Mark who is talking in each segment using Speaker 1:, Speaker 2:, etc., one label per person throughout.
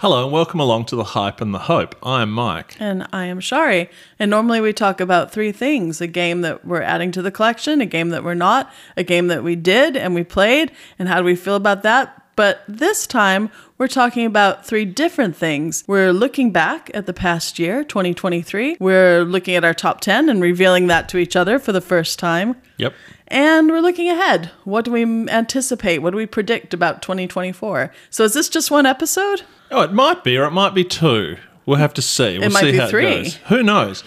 Speaker 1: Hello and welcome along to The Hype and the Hope. I'm Mike.
Speaker 2: And I am Shari. And normally we talk about three things: a game that we're adding to the collection, a game that we're not, a game that we did and we played, and how do we feel about that. But this time we're talking about three different things. We're looking back at the past year, 2023. We're looking at our top 10 and revealing that to each other for the first time.
Speaker 1: Yep.
Speaker 2: And we're looking ahead. What do we anticipate? What do we predict about 2024? So is this just one episode?
Speaker 1: Oh, it might be, or it might be two. We'll have to see. We'll
Speaker 2: might
Speaker 1: see
Speaker 2: be
Speaker 1: how
Speaker 2: three.
Speaker 1: it goes. Who knows?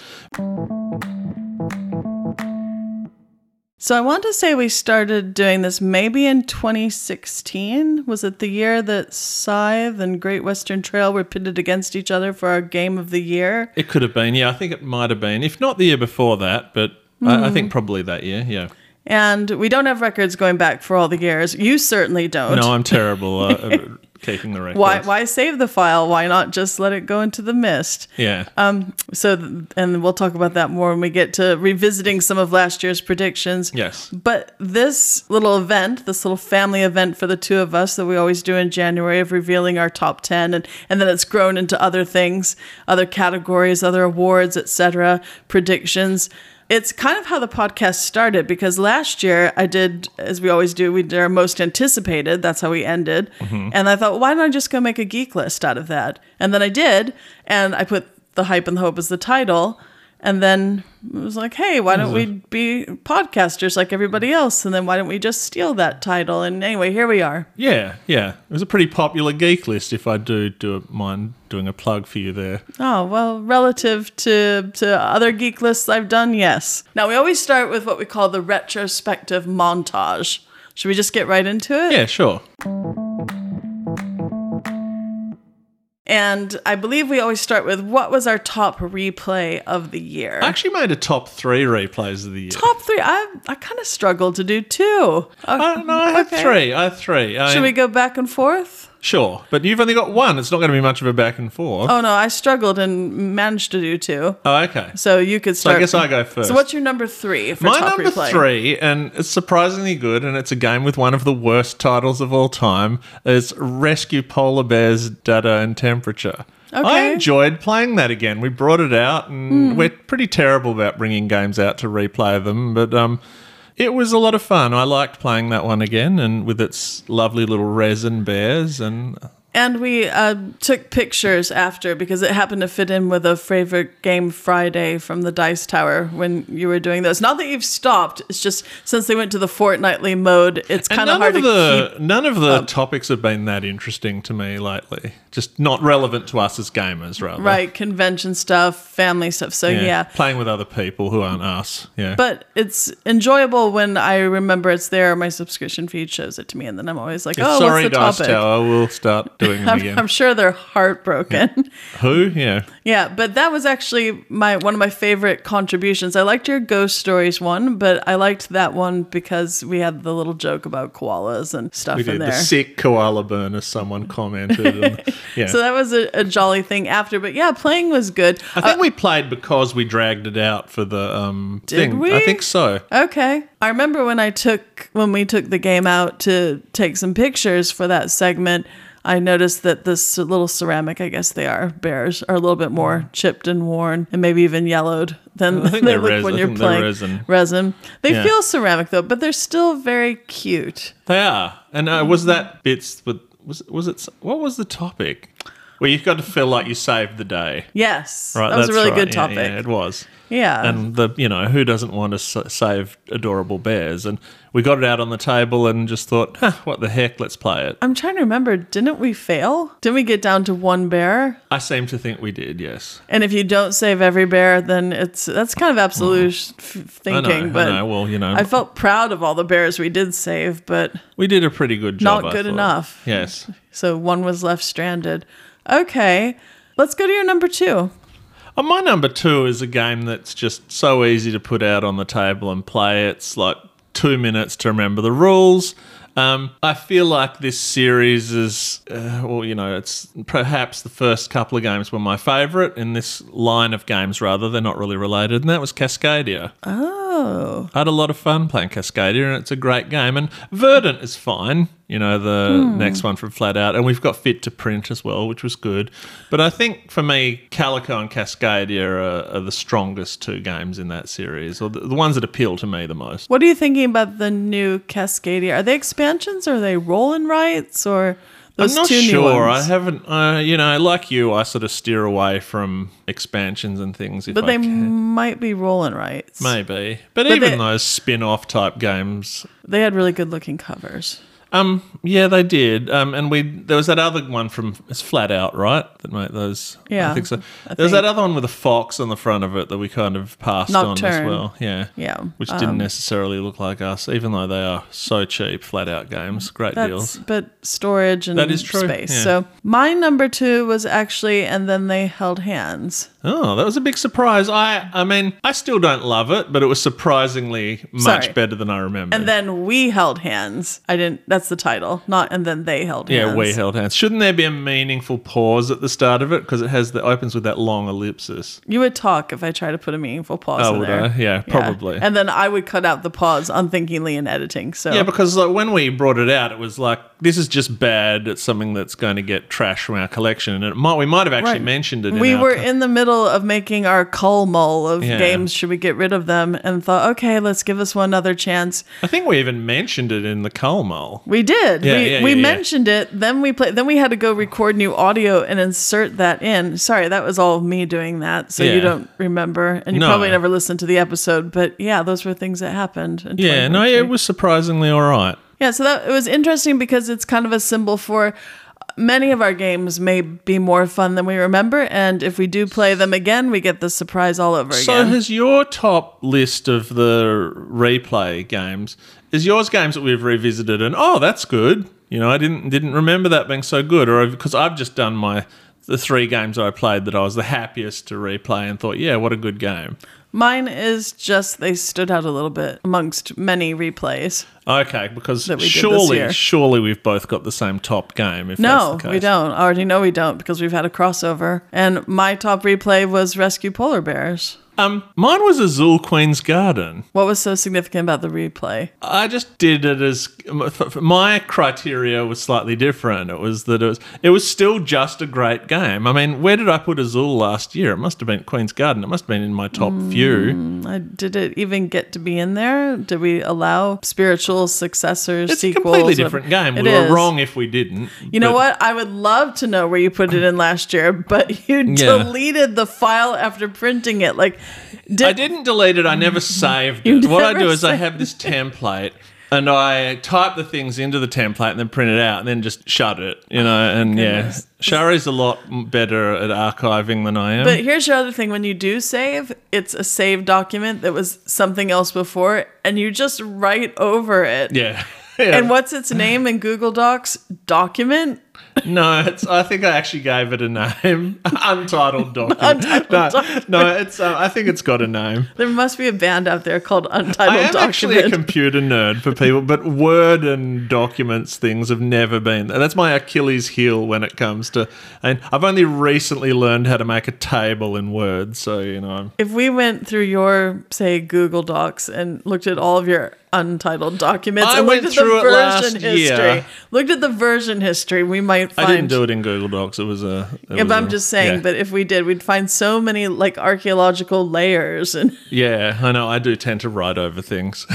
Speaker 2: So I want to say we started doing this maybe in 2016. Was it the year that Scythe and Great Western Trail were pitted against each other for our game of the year?
Speaker 1: It could have been. Yeah, I think it might have been. If not the year before that, but I think probably that year, yeah.
Speaker 2: And we don't have records going back for all the years. You certainly don't.
Speaker 1: No, I'm terrible at keeping the records.
Speaker 2: Why save the file? Why not just let it go into the mist?
Speaker 1: Yeah.
Speaker 2: And we'll talk about that more when we get to revisiting some of last year's predictions.
Speaker 1: Yes.
Speaker 2: But this little event, this little family event for the two of us that we always do in January of revealing our top 10, and then it's grown into other things, other categories, other awards, etc., predictions. It's kind of how the podcast started, because last year I did, as we always do, we did our most anticipated. That's how we ended. Mm-hmm. And I thought, well, why don't I just go make a geek list out of that? And then I did, and I put The Hype and the Hope as the title. And then it was like, hey, why don't we be podcasters like everybody else? And then why don't we just steal that title? And anyway, here we are.
Speaker 1: Yeah. It was a pretty popular geek list, if I do mind doing a plug for you there.
Speaker 2: Oh, well, relative to other geek lists I've done, yes. Now, we always start with what we call the retrospective montage. Should we just get right into it?
Speaker 1: Yeah, sure.
Speaker 2: And I believe we always start with, what was our top replay of the year?
Speaker 1: I actually made a top 3 replays of the year.
Speaker 2: Top 3? I kind of struggled to do 2.
Speaker 1: I had 3.
Speaker 2: Should we go back and forth?
Speaker 1: Sure, but you've only got 1. It's not going to be much of a back and forth.
Speaker 2: Oh, no, I struggled and managed to do 2.
Speaker 1: Oh, okay.
Speaker 2: So you could start.
Speaker 1: So I guess I go first.
Speaker 2: So what's your number 3 for
Speaker 1: My
Speaker 2: top
Speaker 1: number
Speaker 2: replay?
Speaker 1: 3, and it's surprisingly good, and it's a game with one of the worst titles of all time, is Rescue Polar Bears Data and Temperature.
Speaker 2: Okay.
Speaker 1: I enjoyed playing that again. We brought it out, and we're pretty terrible about bringing games out to replay them, but it was a lot of fun. I liked playing that one again, and with its lovely little resin bears.
Speaker 2: And we took pictures after, because it happened to fit in with a favorite game Friday from the Dice Tower when you were doing those. Not that you've stopped. It's just since they went to the fortnightly mode, it's kind of hard to keep.
Speaker 1: None of the topics have been that interesting to me lately. Just not relevant to us as gamers, rather.
Speaker 2: Right, convention stuff, family stuff. So yeah.
Speaker 1: Playing with other people who aren't us. Yeah.
Speaker 2: But it's enjoyable when I remember it's there. My subscription feed shows it to me, and then I'm always like, oh,
Speaker 1: sorry,
Speaker 2: what's the
Speaker 1: Dice
Speaker 2: topic?
Speaker 1: Tower, we'll start doing them again.
Speaker 2: I'm sure they're heartbroken.
Speaker 1: Yeah. Who? Yeah.
Speaker 2: Yeah, but that was actually one of my favorite contributions. I liked your Ghost Stories one, but I liked that one because we had the little joke about koalas and stuff
Speaker 1: We did.
Speaker 2: in there.
Speaker 1: The sick koala burner, someone commented. Yeah.
Speaker 2: So that was a jolly thing after. But yeah, playing was good.
Speaker 1: I think we played because we dragged it out for the thing.
Speaker 2: we?
Speaker 1: I think so.
Speaker 2: Okay. I remember when we took the game out to take some pictures for that segment, I noticed that this little ceramic, I guess they are, bears, are a little bit more chipped and worn and maybe even yellowed than they look when you're playing resin. They feel ceramic though, but they're still very cute.
Speaker 1: They are. And was that bits with was it what was the topic? Well, you've got to feel like you saved the day.
Speaker 2: Yes.
Speaker 1: Right,
Speaker 2: that was a really good
Speaker 1: Yeah,
Speaker 2: topic.
Speaker 1: yeah, it was.
Speaker 2: Yeah.
Speaker 1: And who doesn't want to save adorable bears? And we got it out on the table and just thought, what the heck, let's play it.
Speaker 2: I'm trying to remember, didn't we fail? Didn't we get down to 1 bear?
Speaker 1: I seem to think we did, yes.
Speaker 2: And if you don't save every bear, then that's kind of absolute thinking.
Speaker 1: I know. Well,
Speaker 2: I felt proud of all the bears we did save, but
Speaker 1: we did a pretty good job.
Speaker 2: not good enough.
Speaker 1: Yes.
Speaker 2: So 1 was left stranded. Okay, let's go to your number 2.
Speaker 1: My number 2 is a game that's just so easy to put out on the table and play. It's like 2 minutes to remember the rules. I feel like this series is, it's perhaps the first couple of games were my favourite in this line of games, rather. They're not really related, and that was Cascadia.
Speaker 2: Oh.
Speaker 1: I had a lot of fun playing Cascadia, and it's a great game. And Verdant is fine. you know, the next one from Flat Out. And we've got Fit to Print as well, which was good. But I think for me, Calico and Cascadia are the strongest two games in that series, or the ones that appeal to me the most.
Speaker 2: What are you thinking about the new Cascadia? Are they expansions or are they roll-in rights or those
Speaker 1: I'm not
Speaker 2: two new
Speaker 1: sure.
Speaker 2: ones?
Speaker 1: I haven't, you know, like you, I sort of steer away from expansions and things if
Speaker 2: But
Speaker 1: I
Speaker 2: they
Speaker 1: can.
Speaker 2: might be roll-in rights.
Speaker 1: Maybe. But
Speaker 2: But
Speaker 1: even
Speaker 2: they-
Speaker 1: those spin-off type games,
Speaker 2: They had really good-looking covers.
Speaker 1: yeah, they did. And there was that other one from it's Flat Out, right? That made those.
Speaker 2: Yeah,
Speaker 1: I think so.
Speaker 2: I
Speaker 1: There was that
Speaker 2: think.
Speaker 1: other one with a fox on the front of it that we kind of passed on as
Speaker 2: Nocturne.
Speaker 1: well. Yeah.
Speaker 2: Yeah.
Speaker 1: Which didn't necessarily look like us, even though they are so cheap. Flat Out games, great deals.
Speaker 2: But storage and
Speaker 1: That is true,
Speaker 2: space.
Speaker 1: yeah.
Speaker 2: So my number 2 was actually And Then They Held Hands.
Speaker 1: Oh, that was a big surprise. I mean, I still don't love it, but it was surprisingly much
Speaker 2: Sorry.
Speaker 1: better than I remember.
Speaker 2: And then We Held Hands. That's the title, not And Then They Held
Speaker 1: Yeah,
Speaker 2: Hands.
Speaker 1: we held hands. Shouldn't there be a meaningful pause at the start of it because it opens with that long ellipsis?
Speaker 2: You would talk if I try to put a meaningful pause in
Speaker 1: would
Speaker 2: there.
Speaker 1: I? Yeah, probably.
Speaker 2: And then I would cut out the pause unthinkingly in editing. So
Speaker 1: Yeah, because like, when we brought it out, it was like, this is just bad. It's something that's going to get trash from our collection, and we might have actually
Speaker 2: Right.
Speaker 1: mentioned it.
Speaker 2: we were in the middle of making our cull mull of
Speaker 1: Yeah.
Speaker 2: games. Should we get rid of them? And thought, okay, let's give this one another chance.
Speaker 1: I think we even mentioned it in the Cull Mull.
Speaker 2: We did.
Speaker 1: Yeah,
Speaker 2: we
Speaker 1: yeah.
Speaker 2: mentioned it. Then we played. Then we had to go record new audio and insert that in. Sorry, that was all me doing that. So
Speaker 1: Yeah.
Speaker 2: you don't remember, and you
Speaker 1: No.
Speaker 2: probably never listened to the episode. But yeah, those were things that happened. In
Speaker 1: Yeah, no,
Speaker 2: 2023.
Speaker 1: it was surprisingly all right.
Speaker 2: Yeah, so it was interesting because it's kind of a symbol for many of our games may be more fun than we remember, and if we do play them again, we get the surprise all over
Speaker 1: So
Speaker 2: again.
Speaker 1: has your top list of the replay games, is yours games that we've revisited and, oh, that's good? You know, I didn't remember that being so good, or because I've just done the 3 games I played that I was the happiest to replay and thought, yeah, what a good game.
Speaker 2: Mine is just they stood out a little bit amongst many replays.
Speaker 1: Okay, because
Speaker 2: That we did this year.
Speaker 1: surely we've both got the same top game. If
Speaker 2: No,
Speaker 1: that's the case.
Speaker 2: we don't. I already know we don't because we've had a crossover. And my top replay was Rescue Polar Bears.
Speaker 1: Mine was Azul Queen's Garden.
Speaker 2: What was so significant about the replay?
Speaker 1: I just did it as my criteria was slightly different. It was that it was still just a great game. I mean, where did I put Azul last year? It must have been Queen's Garden. It must have been in my top few.
Speaker 2: Did it even get to be in there? Did we allow spiritual successors,
Speaker 1: It's a
Speaker 2: sequels?
Speaker 1: completely different game.
Speaker 2: It
Speaker 1: We were
Speaker 2: is.
Speaker 1: wrong if we didn't.
Speaker 2: You know
Speaker 1: but-
Speaker 2: what? I would love to know where you put it in last year, but you
Speaker 1: Yeah.
Speaker 2: deleted the file after printing it. Like,
Speaker 1: I didn't delete it. I never saved
Speaker 2: You
Speaker 1: it. What I
Speaker 2: never
Speaker 1: do is I
Speaker 2: saved
Speaker 1: have this template and I type the things into the template and then print it out and then just shut it, you know, and
Speaker 2: goodness.
Speaker 1: Shari's a lot better at archiving than I am.
Speaker 2: But here's your other thing. When you do save, it's a saved document that was something else before, and you just write over it.
Speaker 1: yeah. Yeah.
Speaker 2: And what's its name in Google Docs? Document?
Speaker 1: No, I think I actually gave it a name. Untitled document.
Speaker 2: Untitled document.
Speaker 1: No, it's. I think it's got a name.
Speaker 2: There must be a band out there called Untitled
Speaker 1: I am
Speaker 2: Document.
Speaker 1: actually a computer nerd for people, but Word and documents things have never been. That's my Achilles heel when it comes to. And I've only recently learned how to make a table in Word, so you know.
Speaker 2: If we went through your, say, Google Docs and looked at all of your untitled documents
Speaker 1: I
Speaker 2: and
Speaker 1: went
Speaker 2: looked at
Speaker 1: through
Speaker 2: the
Speaker 1: it last
Speaker 2: version history,
Speaker 1: year.
Speaker 2: looked at the version history, we might find.
Speaker 1: I didn't do it in Google Docs. It was a.
Speaker 2: Yeah, but I'm just saying.
Speaker 1: Yeah.
Speaker 2: But if we did, we'd find so many like archaeological layers. And
Speaker 1: Yeah, I know. I do tend to write over things.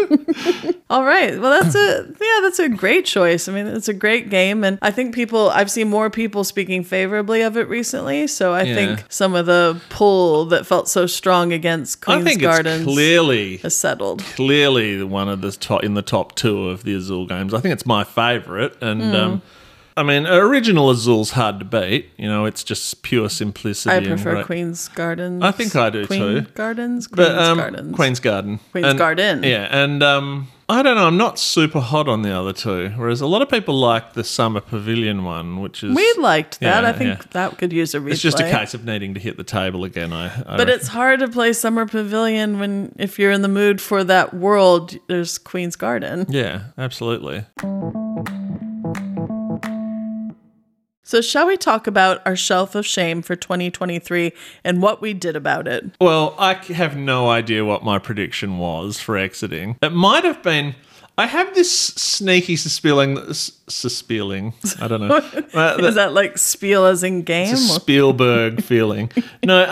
Speaker 2: all right, well, that's a great choice. I mean, it's a great game, and I think I've seen more people speaking favorably of it recently. So I
Speaker 1: Yeah.
Speaker 2: think some of the pull that felt so strong against
Speaker 1: I
Speaker 2: Queen's
Speaker 1: think
Speaker 2: Gardens
Speaker 1: it's clearly
Speaker 2: has settled.
Speaker 1: one of the top in the top 2 of the Azul games. I think it's my favourite, and
Speaker 2: Hmm.
Speaker 1: I mean, original Azul's hard to beat. You know, it's just pure simplicity.
Speaker 2: I
Speaker 1: and
Speaker 2: prefer
Speaker 1: great-
Speaker 2: Queen's Gardens.
Speaker 1: I think I do
Speaker 2: Queen
Speaker 1: too.
Speaker 2: Gardens? Queen's Gardens.
Speaker 1: Queen's Garden.
Speaker 2: Queen's
Speaker 1: And-
Speaker 2: Garden.
Speaker 1: Yeah, and I don't know. I'm not super hot on the other two. Whereas a lot of people like the Summer Pavilion one, which is
Speaker 2: We liked that.
Speaker 1: Yeah,
Speaker 2: I think
Speaker 1: yeah.
Speaker 2: that could use a replay.
Speaker 1: It's just a case of needing to hit the table again. I
Speaker 2: But
Speaker 1: reckon.
Speaker 2: it's hard to play Summer Pavilion if you're in the mood for that world. There's Queen's Garden.
Speaker 1: Yeah, absolutely.
Speaker 2: So shall we talk about our shelf of shame for 2023 and what we did about it?
Speaker 1: Well, I have no idea what my prediction was for exiting. It might have been. I have this sneaky suspelling. I don't know.
Speaker 2: Is that like spiel as in game?
Speaker 1: It's a Spielberg feeling. No,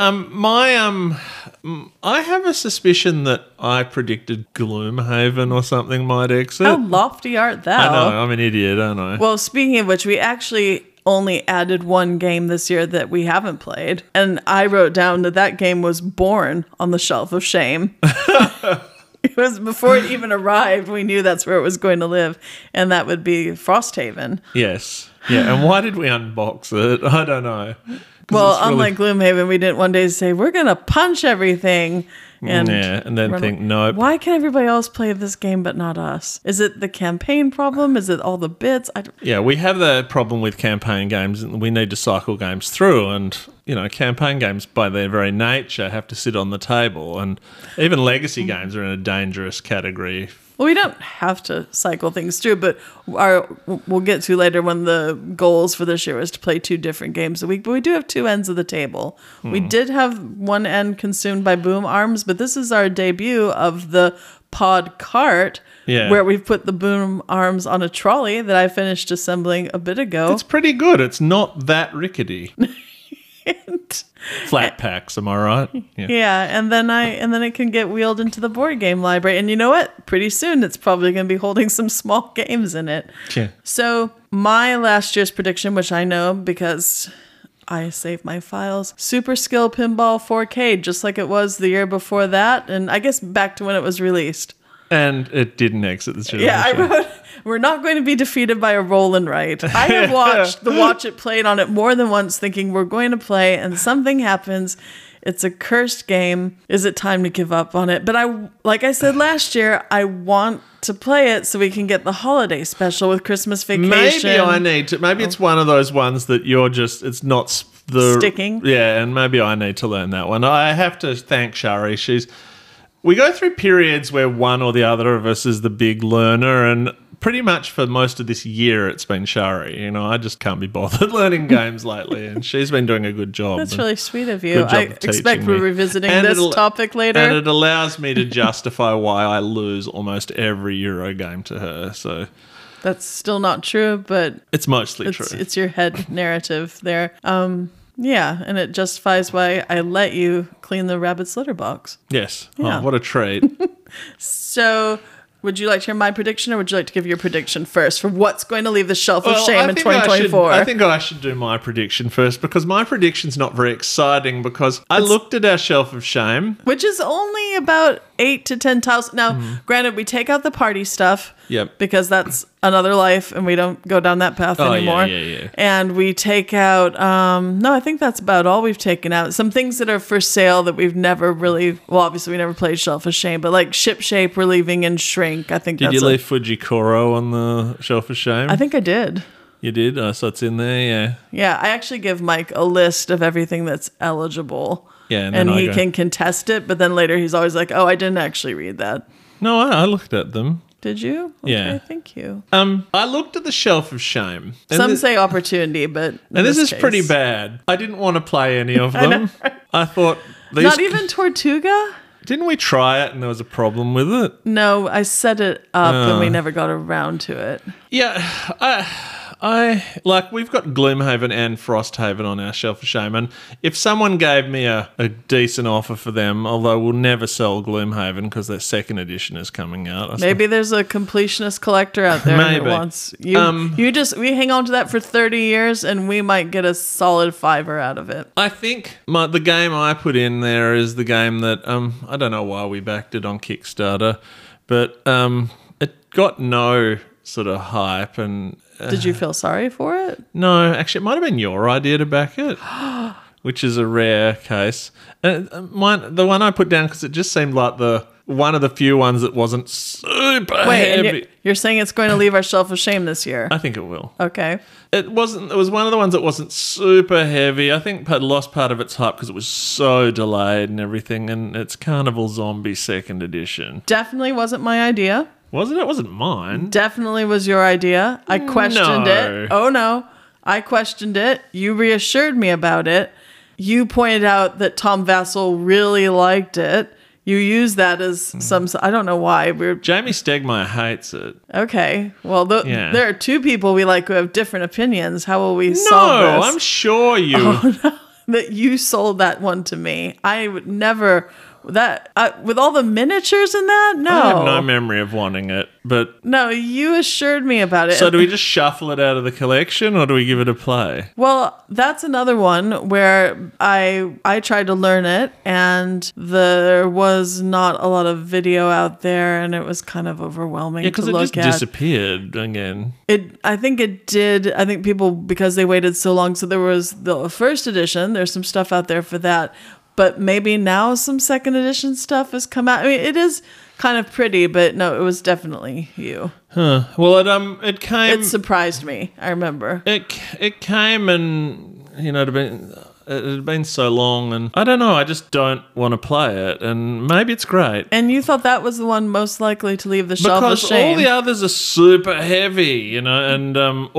Speaker 1: I have a suspicion that I predicted Gloomhaven or something might exit.
Speaker 2: How lofty art thou?
Speaker 1: I know, I'm an idiot, aren't I?
Speaker 2: Well, speaking of which, we actually only added one game this year that we haven't played. And I wrote down that game was born on the Shelf of Shame. It was before it even arrived, we knew that's where it was going to live. And that would be Frosthaven.
Speaker 1: Yes. Yeah, and why did we unbox it? I don't know.
Speaker 2: Well, unlike Gloomhaven, we didn't one day say, we're going to punch everything. And
Speaker 1: then think, nope.
Speaker 2: Why can everybody else play this game but not us? Is it the campaign problem? Is it all the bits?
Speaker 1: Yeah, we have the problem with campaign games. We need to cycle games through, and campaign games by their very nature have to sit on the table, and even legacy games are in a dangerous category.
Speaker 2: Well, we don't have to cycle things through, but we'll get to later when the goals for this year was to play 2 different games a week. But we do have 2 ends of the table. We did have one end consumed by Boom Arms, but this is our debut of the pod cart, where we've put the Boom Arms on a trolley that I finished assembling a bit ago.
Speaker 1: It's pretty good. It's not that rickety. Flat packs, am I right?
Speaker 2: Yeah, and then it can get wheeled into the board game library. And you know what? Pretty soon it's probably going to be holding some small games in it.
Speaker 1: Yeah.
Speaker 2: So my last year's prediction, which I know because I saved my files, Super Skill Pinball 4K, just like it was the year before that. And I guess back to when it was released.
Speaker 1: And it didn't exit the generation.
Speaker 2: Yeah, I wrote, we're not going to be defeated by a roll and write. I have watched the Watch It Played on it more than once thinking we're going to play and something happens. It's a cursed game. Is it time to give up on it? But like I said last year, I want to play it so we can get the holiday special with Christmas Vacation.
Speaker 1: Maybe I need to. Maybe it's one of those ones that it's not the...
Speaker 2: Sticking.
Speaker 1: Yeah, and maybe I need to learn that one. I have to thank Shari. We go through periods where one or the other of us is the big learner, and pretty much for most of this year it's been Shari. I just can't be bothered learning games lately, and she's been doing a good job.
Speaker 2: That's really sweet of you. I expect we're revisiting this topic later.
Speaker 1: And it allows me to justify why I lose almost every Euro game to her. So
Speaker 2: that's still not true, but
Speaker 1: it's mostly true.
Speaker 2: It's your head narrative there. Yeah, and it justifies why I let you clean the rabbit's litter box.
Speaker 1: Yes.
Speaker 2: Yeah.
Speaker 1: Oh, what a treat.
Speaker 2: So, would you like to hear my prediction, or would you like to give your prediction first for what's going to leave the Shelf of Shame in 2024?
Speaker 1: I think I should do my prediction first, because my prediction's not very exciting, because I looked at our Shelf of Shame.
Speaker 2: Which is only about 8 to 10 tiles. Now, granted, we take out the party stuff.
Speaker 1: Yep.
Speaker 2: Because that's another life and we don't go down that path anymore.
Speaker 1: Yeah.
Speaker 2: And we take out, no, I think that's about all we've taken out. Some things that are for sale that we've never really, well, obviously we never played Shelf of Shame, but like Ship Shape we're leaving and Shrink. I think
Speaker 1: Did you leave Fujikoro on the Shelf of Shame?
Speaker 2: I think I did.
Speaker 1: You did? So it's in there, yeah.
Speaker 2: Yeah, I actually give Mike a list of everything that's eligible.
Speaker 1: Yeah,
Speaker 2: and he can contest it, but then later he's always like, oh, I didn't actually read that.
Speaker 1: No, I looked at them.
Speaker 2: Did you? Okay,
Speaker 1: Yeah.
Speaker 2: Thank you.
Speaker 1: I looked at the Shelf of Shame.
Speaker 2: Some say opportunity, but
Speaker 1: and this is pretty bad. I didn't want to play any of them. I thought these...
Speaker 2: Not even Tortuga?
Speaker 1: Didn't we try it and there was a problem with it?
Speaker 2: No, I set it up and we never got around to it.
Speaker 1: Yeah, I like, we've got Gloomhaven and Frosthaven on our Shelf of Shame, and if someone gave me a decent offer for them, although we'll never sell Gloomhaven because their second edition is coming out.
Speaker 2: Maybe there's a completionist collector out there that wants we hang on to that for 30 years and we might get a solid $5 out of it.
Speaker 1: I think the game I put in there is the game that I don't know why we backed it on Kickstarter, but it got no sort of hype. And
Speaker 2: did you feel sorry for it?
Speaker 1: No, actually, it might have been your idea to back it, which is a rare case. The one I put down because it just seemed like one of the few ones that wasn't super heavy.
Speaker 2: And you're saying it's going to leave our Shelf of Shame this year?
Speaker 1: I think it will.
Speaker 2: Okay.
Speaker 1: It was one of the ones that wasn't super heavy. I think it lost part of its hype because it was so delayed and everything, and it's Carnival Zombie 2nd edition.
Speaker 2: Definitely wasn't my idea.
Speaker 1: Wasn't it? It wasn't mine.
Speaker 2: Definitely was your idea. I questioned it. Oh, no. I questioned it. You reassured me about it. You pointed out that Tom Vassell really liked it. You use that as I don't know why.
Speaker 1: Jamie Stegmaier hates it.
Speaker 2: Okay. Well,
Speaker 1: Yeah.
Speaker 2: there are two people we like who have different opinions. How will we solve
Speaker 1: No,
Speaker 2: this?
Speaker 1: I'm sure you.
Speaker 2: That you sold that one to me. I would never with all the miniatures in that. No,
Speaker 1: I have no memory of wanting it, but
Speaker 2: no. You assured me about it.
Speaker 1: so do we just shuffle it out of the collection, or do we give it a play?
Speaker 2: Well, that's another one where I tried to learn it, and there was not a lot of video out there, and it was kind of overwhelming
Speaker 1: Yeah,
Speaker 2: to
Speaker 1: because it
Speaker 2: look
Speaker 1: just
Speaker 2: at.
Speaker 1: disappeared again.
Speaker 2: I think it did. I think people, because they waited so long. So there was the first edition. There's some stuff out there for that. But maybe now some second edition stuff has come out. I mean, it is kind of pretty, but no, it was definitely you.
Speaker 1: Huh. Well, it came.
Speaker 2: It surprised me. I remember.
Speaker 1: It came, and it had been so long, and I don't know. I just don't want to play it, and maybe it's great.
Speaker 2: And you thought that was the one most likely to leave the shelf of
Speaker 1: Because
Speaker 2: shame.
Speaker 1: all the others are super heavy, and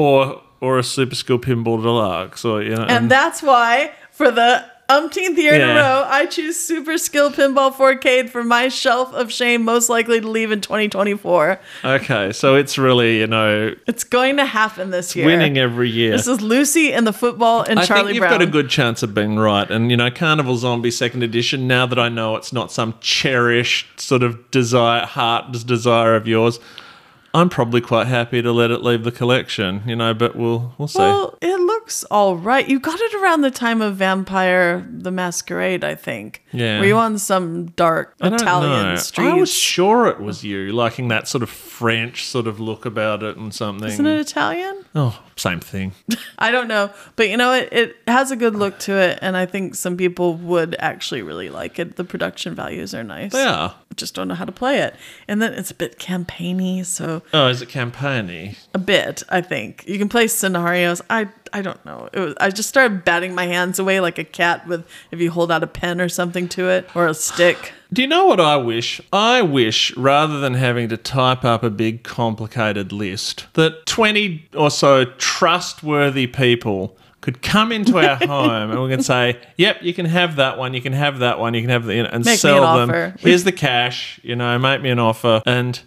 Speaker 1: or a Super Skill Pinball Deluxe, or
Speaker 2: and that's why, for the umpteenth year in a
Speaker 1: Yeah.
Speaker 2: row, I choose Super Skill Pinball 4K for my shelf of shame, most likely to leave in 2024.
Speaker 1: okay, so it's really
Speaker 2: It's going to happen this year.
Speaker 1: winning every year.
Speaker 2: This is Lucy and the football and
Speaker 1: I
Speaker 2: Charlie
Speaker 1: think you've
Speaker 2: Brown.
Speaker 1: got a good chance of being right, and Carnival Zombie Second Edition. Now that I know it's not some cherished sort of heart's desire of yours, I'm probably quite happy to let it leave the collection. But we'll see.
Speaker 2: Well, it looks all right. You got it around the time of Vampire the Masquerade, I think.
Speaker 1: Yeah.
Speaker 2: Were you on some dark
Speaker 1: I don't
Speaker 2: Italian
Speaker 1: know.
Speaker 2: streets?
Speaker 1: I was sure it was you, liking that sort of French sort of look about it and something.
Speaker 2: Isn't it Italian?
Speaker 1: Oh, same thing.
Speaker 2: I don't know. But it has a good look to it, and I think some people would actually really like it. The production values are nice.
Speaker 1: They are.
Speaker 2: Just don't know how to play it. And then it's a bit campaigny, so
Speaker 1: Oh, is it campaigny?
Speaker 2: a bit, I think. You can play scenarios. I don't know. I just started batting my hands away like a cat with if you hold out a pen or something to it, or a stick.
Speaker 1: Do you know what I wish? I wish, rather than having to type up a big complicated list, that 20 or so trustworthy people could come into our home and we can say, yep, you can have that one, you can have that one, you can have the, and
Speaker 2: Make me
Speaker 1: sell
Speaker 2: an
Speaker 1: them.
Speaker 2: offer.
Speaker 1: Here's the cash, make me an offer.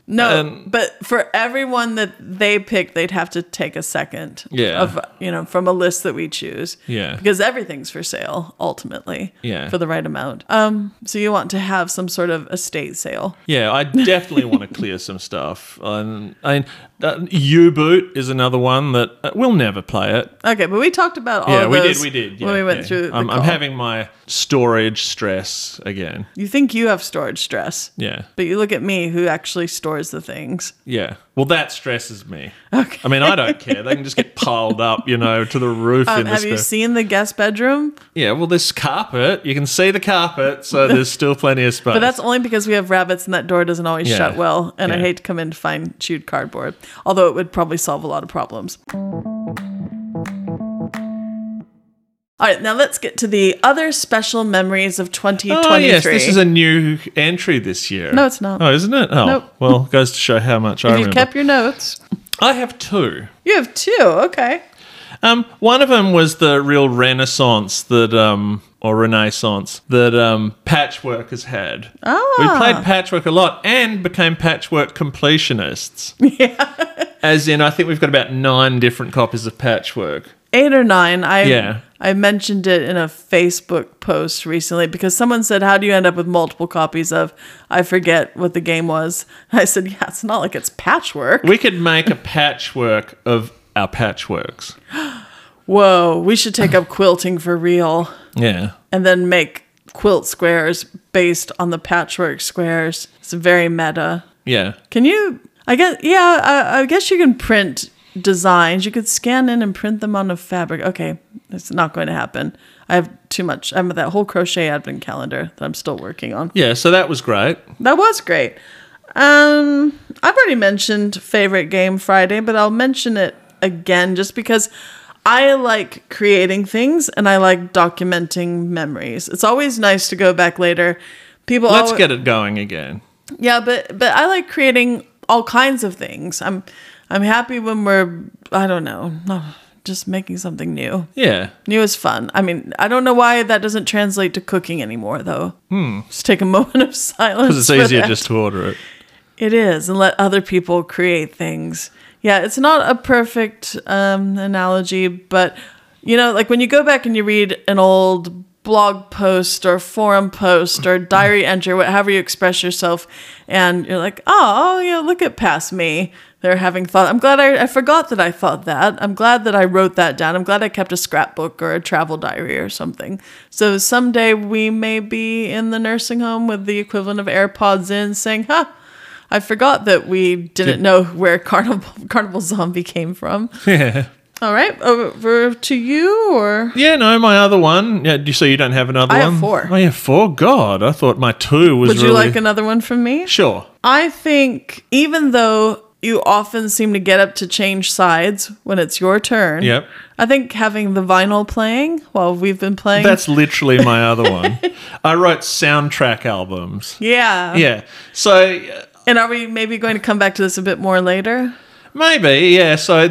Speaker 2: But for everyone that they pick, they'd have to take a second.
Speaker 1: Yeah.
Speaker 2: Of from a list that we choose.
Speaker 1: Yeah.
Speaker 2: Because everything's for sale ultimately.
Speaker 1: Yeah.
Speaker 2: For the right amount. So you want to have some sort of estate sale.
Speaker 1: Yeah, I definitely want to clear some stuff. U-Boot is another one that we'll never play it.
Speaker 2: Okay, but we talked about all
Speaker 1: Yeah,
Speaker 2: of
Speaker 1: we
Speaker 2: those
Speaker 1: did.
Speaker 2: when we went through the
Speaker 1: I'm
Speaker 2: call.
Speaker 1: having my storage stress again.
Speaker 2: You think you have storage stress.
Speaker 1: Yeah.
Speaker 2: But you look at me who actually stores the things.
Speaker 1: Yeah. Well, that stresses me.
Speaker 2: Okay.
Speaker 1: I mean, I don't care. They can just get piled up, to the roof in the
Speaker 2: Have you seen the guest bedroom?
Speaker 1: Yeah, well, there's carpet. You can see the carpet, so there's still plenty of space.
Speaker 2: But that's only because we have rabbits and that door doesn't always
Speaker 1: Yeah.
Speaker 2: shut well. And I
Speaker 1: Yeah.
Speaker 2: hate to come in to find chewed cardboard. Although it would probably solve a lot of problems. All right, now let's get to the other special memories of 2023.
Speaker 1: Oh, yes, this is a new entry this year.
Speaker 2: No, it's not.
Speaker 1: Oh, isn't it? Oh,
Speaker 2: Nope.
Speaker 1: well, goes to show how much I
Speaker 2: If you
Speaker 1: remember.
Speaker 2: kept your notes.
Speaker 1: I have two.
Speaker 2: You have two. Okay.
Speaker 1: One of them was the real renaissance or renaissance that Patchwork has had.
Speaker 2: Ah.
Speaker 1: We played Patchwork a lot and became Patchwork completionists. Yeah. As in, I think we've got about 9 different copies of Patchwork.
Speaker 2: 8 or 9.
Speaker 1: Yeah.
Speaker 2: I mentioned it in a Facebook post recently because someone said, how do you end up with multiple copies of, I forget what the game was. I said, yeah, it's not like it's Patchwork.
Speaker 1: We could make a patchwork of our patchworks.
Speaker 2: Whoa, we should take up quilting for real
Speaker 1: Yeah.
Speaker 2: and then make quilt squares based on the patchwork squares. It's very meta.
Speaker 1: Yeah.
Speaker 2: Can you, I guess you can print designs. You could scan in and print them on a fabric. Okay, it's not going to happen. I have too much. I have that whole crochet advent calendar that I'm still working on.
Speaker 1: Yeah, so that was great.
Speaker 2: That was great. I've already mentioned favorite game Friday, but I'll mention it again just because I like creating things and I like documenting memories. It's always nice to go back later.
Speaker 1: Let's get it going again.
Speaker 2: Yeah, but I like creating all kinds of things. I'm happy when we're, I don't know, just making something new.
Speaker 1: Yeah.
Speaker 2: New is fun. I mean, I don't know why that doesn't translate to cooking anymore, though. Just take a moment of silence.
Speaker 1: Because it's easier just to order it.
Speaker 2: It is, and let other people create things. Yeah, it's not a perfect analogy, but, you know, like when you go back and you read an old blog post or forum post or diary entry, whatever you express yourself, and you're like, oh, yeah, look at past me. They're having thought. I'm glad I forgot that I thought that. I'm glad that I wrote that down. I'm glad I kept a scrapbook or a travel diary or something. So someday we may be in the nursing home with the equivalent of AirPods in saying, I forgot that we didn't know where Carnival Zombie came from.
Speaker 1: Yeah.
Speaker 2: All right, over to you, or?
Speaker 1: Yeah, no, my other one. Yeah, so you don't have another one?
Speaker 2: I have 4.
Speaker 1: Oh, you have 4? God, I thought my 2 was
Speaker 2: Would you like another one from me?
Speaker 1: Sure.
Speaker 2: I think even though you often seem to get up to change sides when it's your turn.
Speaker 1: Yep.
Speaker 2: I think having the vinyl playing while we've been playing.
Speaker 1: That's literally my other one. I wrote soundtrack albums.
Speaker 2: Yeah.
Speaker 1: Yeah. So...
Speaker 2: And are we maybe going to come back to this a bit more later?
Speaker 1: Maybe, yeah. So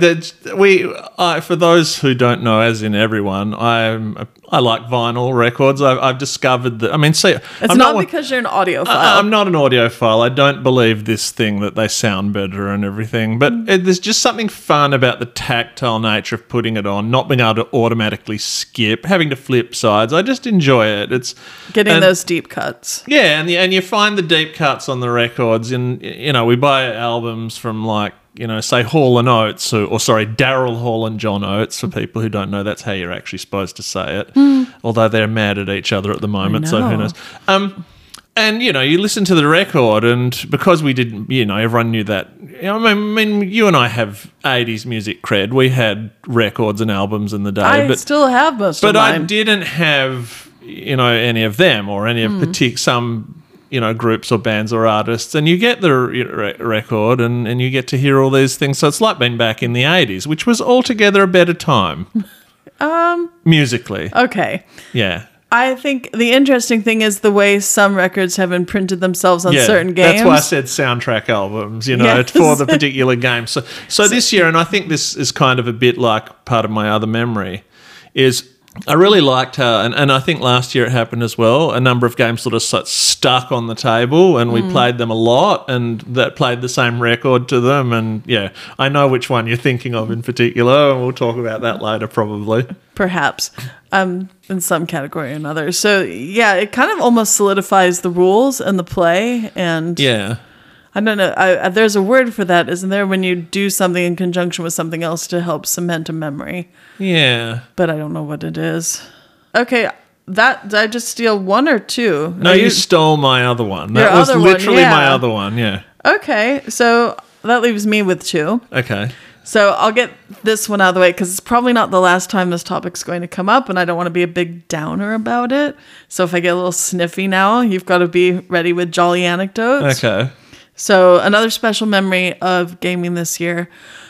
Speaker 1: that for those who don't know, as in everyone, I like vinyl records. I've discovered that. I mean, see,
Speaker 2: it's not because you're an audiophile.
Speaker 1: I'm not an audiophile. I don't believe this thing that they sound better and everything. But there's just something fun about the tactile nature of putting it on, not being able to automatically skip, having to flip sides. I just enjoy it. It's
Speaker 2: getting those deep cuts.
Speaker 1: Yeah, and you find the deep cuts on the records, and we buy albums from like, say Hall and Oates, Daryl Hall and John Oates, for people who don't know, that's how you're actually supposed to say it. Although they're mad at each other at the moment, so who knows. And, you listen to the record, and because we didn't, everyone knew that. I mean, you and I have 80s music cred. We had records and albums in the day.
Speaker 2: I still have most of mine.
Speaker 1: But I didn't have, any of them or any of some... groups or bands or artists, and you get the record and you get to hear all these things. So it's like being back in the 80s, which was altogether a better time. Musically.
Speaker 2: Okay.
Speaker 1: Yeah.
Speaker 2: I think the interesting thing is the way some records have imprinted themselves on certain games.
Speaker 1: That's why I said soundtrack albums,
Speaker 2: Yes.
Speaker 1: for the particular game. So this year, and I think this is kind of a bit like part of my other memory, is I really liked how, and I think last year it happened as well, a number of games sort of stuck on the table, and we played them a lot, and that played the same record to them, and yeah, I know which one you're thinking of in particular, and we'll talk about that later probably.
Speaker 2: Perhaps, in some category or another. So yeah, it kind of almost solidifies the rules and the play, and
Speaker 1: yeah.
Speaker 2: I don't know. There's a word for that, isn't there? When you do something in conjunction with something else to help cement a memory.
Speaker 1: Yeah.
Speaker 2: But I don't know what it is. Okay, did I just steal 1 or 2?
Speaker 1: No, you stole my other one. That was literally my other one, yeah.
Speaker 2: Okay, so that leaves me with 2.
Speaker 1: Okay.
Speaker 2: So I'll get this one out of the way because it's probably not the last time this topic's going to come up, and I don't want to be a big downer about it. So if I get a little sniffy now, you've got to be ready with jolly anecdotes.
Speaker 1: Okay.
Speaker 2: So another special memory of gaming this year,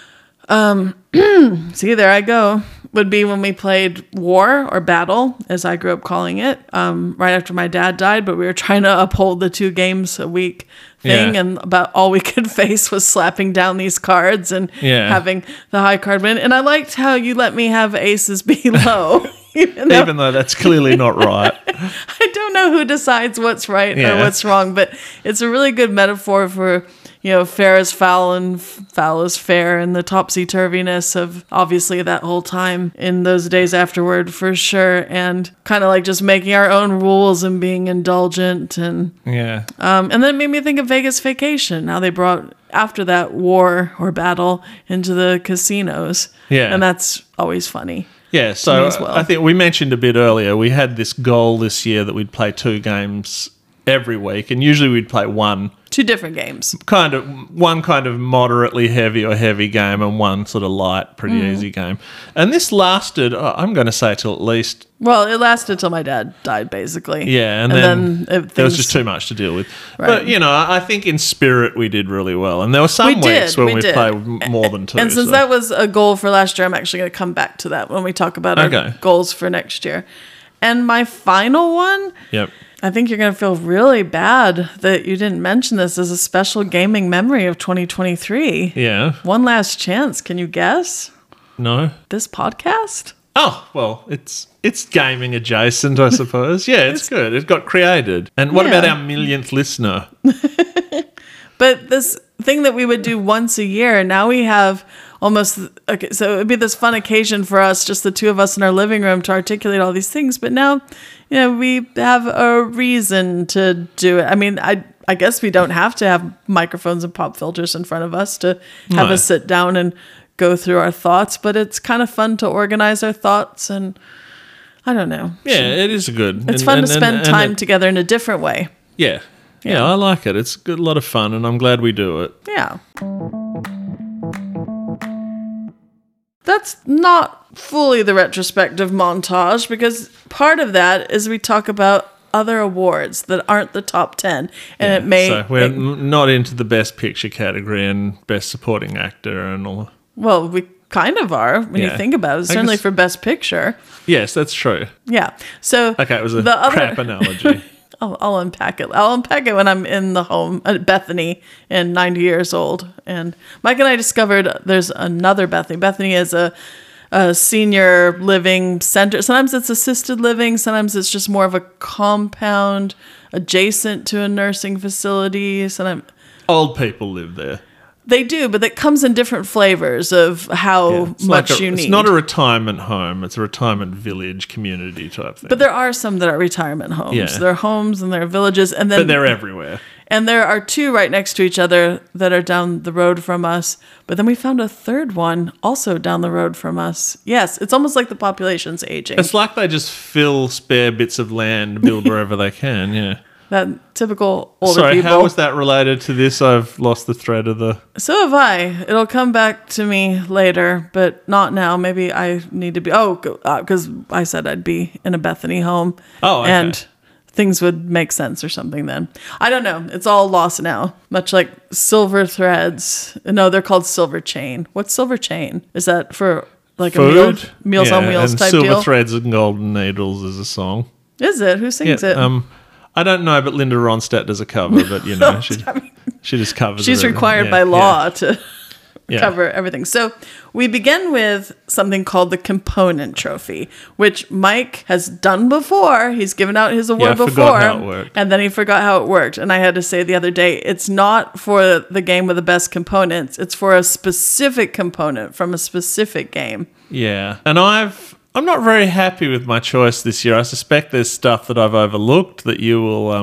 Speaker 2: see, there I go, would be when we played War or Battle, as I grew up calling it, right after my dad died, but we were trying to uphold the 2 games a week thing, and about all we could face was slapping down these cards and having the high card win. And I liked how you let me have aces be low. Even though that's clearly not right. I don't know who decides what's right or what's wrong, but it's a really good metaphor for, fair is foul and foul is fair, and the topsy-turviness of obviously that whole time in those days afterward, for sure, and kind of like just making our own rules and being indulgent, and and then it made me think of Vegas Vacation. How they brought, after that, War or Battle into the casinos, and that's always funny.
Speaker 1: Yeah, so I think we mentioned a bit earlier, we had this goal this year that we'd play 2 games every week, and usually we'd play
Speaker 2: 2 different games.
Speaker 1: One kind of moderately heavy or heavy game, and one sort of light, pretty easy game. And this lasted, I'm going to say, till at least...
Speaker 2: Well, it lasted till my dad died, basically.
Speaker 1: Yeah, and then there was just too much to deal with. Right. But, I think in spirit we did really well. And there were some weeks when we played more than 2.
Speaker 2: And since that was a goal for last year, I'm actually going to come back to that when we talk about our goals for next year. And my final one...
Speaker 1: Yep.
Speaker 2: I think you're going to feel really bad that you didn't mention this as a special gaming memory of 2023.
Speaker 1: Yeah.
Speaker 2: One Last Chance. Can you guess?
Speaker 1: No.
Speaker 2: This podcast?
Speaker 1: Oh, well, it's gaming adjacent, I suppose. Yeah, it's good. It got created. And what about our millionth listener?
Speaker 2: But this thing that we would do once a year, now we have almost, okay, so it would be this fun occasion for us, just the two of us in our living room, to articulate all these things. But now, we have a reason to do it. I mean, I guess we don't have to have microphones and pop filters in front of us to have us sit down and go through our thoughts, but it's kind of fun to organize our thoughts, and I don't know.
Speaker 1: Yeah, it is good.
Speaker 2: It's fun to spend time together in a different way.
Speaker 1: Yeah. Yeah, I like it. It's a lot of fun, and I'm glad we do it.
Speaker 2: Yeah. That's not fully the retrospective montage, because part of that is we talk about other awards that aren't the top 10, and it may...
Speaker 1: So we're not into the Best Picture category and Best Supporting Actor and all.
Speaker 2: Well, we kind of are when you think about it, certainly for Best Picture.
Speaker 1: Yes, that's true.
Speaker 2: Yeah. So
Speaker 1: okay, it was a crap analogy.
Speaker 2: I'll unpack it. I'll unpack it when I'm in the home at Bethany and 90 years old. And Mike and I discovered there's another Bethany. Bethany is a senior living center. Sometimes it's assisted living. Sometimes it's just more of a compound adjacent to a nursing facility. Sometimes
Speaker 1: old people live there.
Speaker 2: They do, but it comes in different flavors of how much you need.
Speaker 1: It's not a retirement home. It's a retirement village community type thing.
Speaker 2: But there are some that are retirement homes.
Speaker 1: Yeah.
Speaker 2: There are homes and there are villages. And then,
Speaker 1: but they're everywhere.
Speaker 2: And there are two right next to each other that are down the road from us. But then we found a third one also down the road from us. Yes, it's almost like the population's aging.
Speaker 1: It's like they just fill spare bits of land, build wherever they can, yeah.
Speaker 2: That typical older
Speaker 1: Sorry,
Speaker 2: people.
Speaker 1: how was that related to this? I've lost the thread of the...
Speaker 2: So have I. It'll come back to me later, but not now. Maybe I need to be... because I said I'd be in a Bethany home.
Speaker 1: Oh, okay.
Speaker 2: And things would make sense or something then. I don't know. It's all lost now. Much like silver threads. No, they're called silver chain. What's silver chain? Is that for like
Speaker 1: food?
Speaker 2: A Meals on Wheels type deal?
Speaker 1: Silver Threads and Golden Needles is a song.
Speaker 2: Is it? Who sings it?
Speaker 1: I don't know, but Linda Ronstadt does a cover, but she just covers
Speaker 2: She's
Speaker 1: it.
Speaker 2: required by law to cover everything. So we begin with something called the Component Trophy, which Mike has done before. He's given out his award before.
Speaker 1: Forgot how it worked.
Speaker 2: And then he forgot how it worked. And I had to say the other day, it's not for the game with the best components. It's for a specific component from a specific game.
Speaker 1: Yeah. And I'm not very happy with my choice this year. I suspect there's stuff that I've overlooked that you will,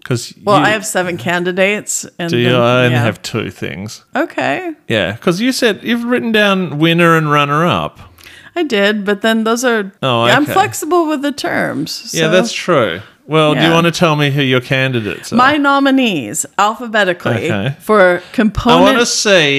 Speaker 2: I have 7 candidates. And
Speaker 1: do you? I only have 2 things.
Speaker 2: Okay.
Speaker 1: Yeah, because you've written down winner and runner-up.
Speaker 2: I did, but then those are...
Speaker 1: Oh, okay.
Speaker 2: I'm flexible with the terms. So.
Speaker 1: Yeah, that's true. Well, do you want to tell me who your candidates are?
Speaker 2: My nominees, alphabetically, for component...
Speaker 1: I want to see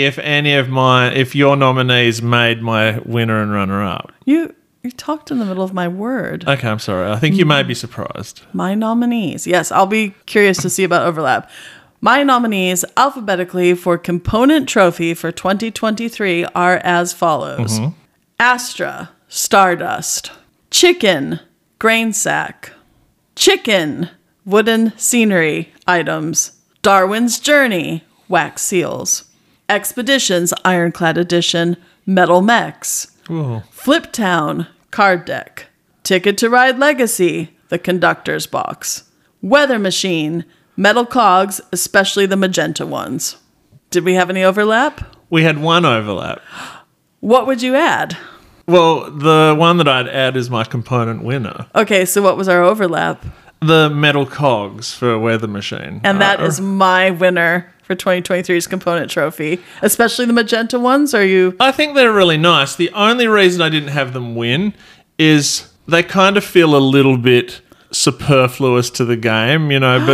Speaker 1: if your nominees made my winner and runner-up.
Speaker 2: You talked in the middle of my word.
Speaker 1: Okay, I'm sorry. I think you may be surprised.
Speaker 2: My nominees. Yes, I'll be curious to see about overlap. My nominees, alphabetically, for Component Trophy for 2023 are as follows. Mm-hmm. Astra, Stardust. Chicken, Grain Sack. Chicken, Wooden Scenery Items. Darwin's Journey, Wax Seals. Expeditions, Ironclad Edition, Metal Mechs.
Speaker 1: Whoa.
Speaker 2: Fliptown, Card Deck. Ticket to Ride Legacy, The Conductor's Box. Weather Machine, Metal Cogs, especially the magenta ones. Did we have any overlap?
Speaker 1: We had one overlap.
Speaker 2: What would you add?
Speaker 1: Well, the one that I'd add is my component winner.
Speaker 2: Okay, so what was our overlap?
Speaker 1: The Metal Cogs for Weather Machine.
Speaker 2: And that is my winner for 2023's Component Trophy, especially the magenta ones.
Speaker 1: I think they're really nice. The only reason I didn't have them win is they kind of feel a little bit superfluous to the game,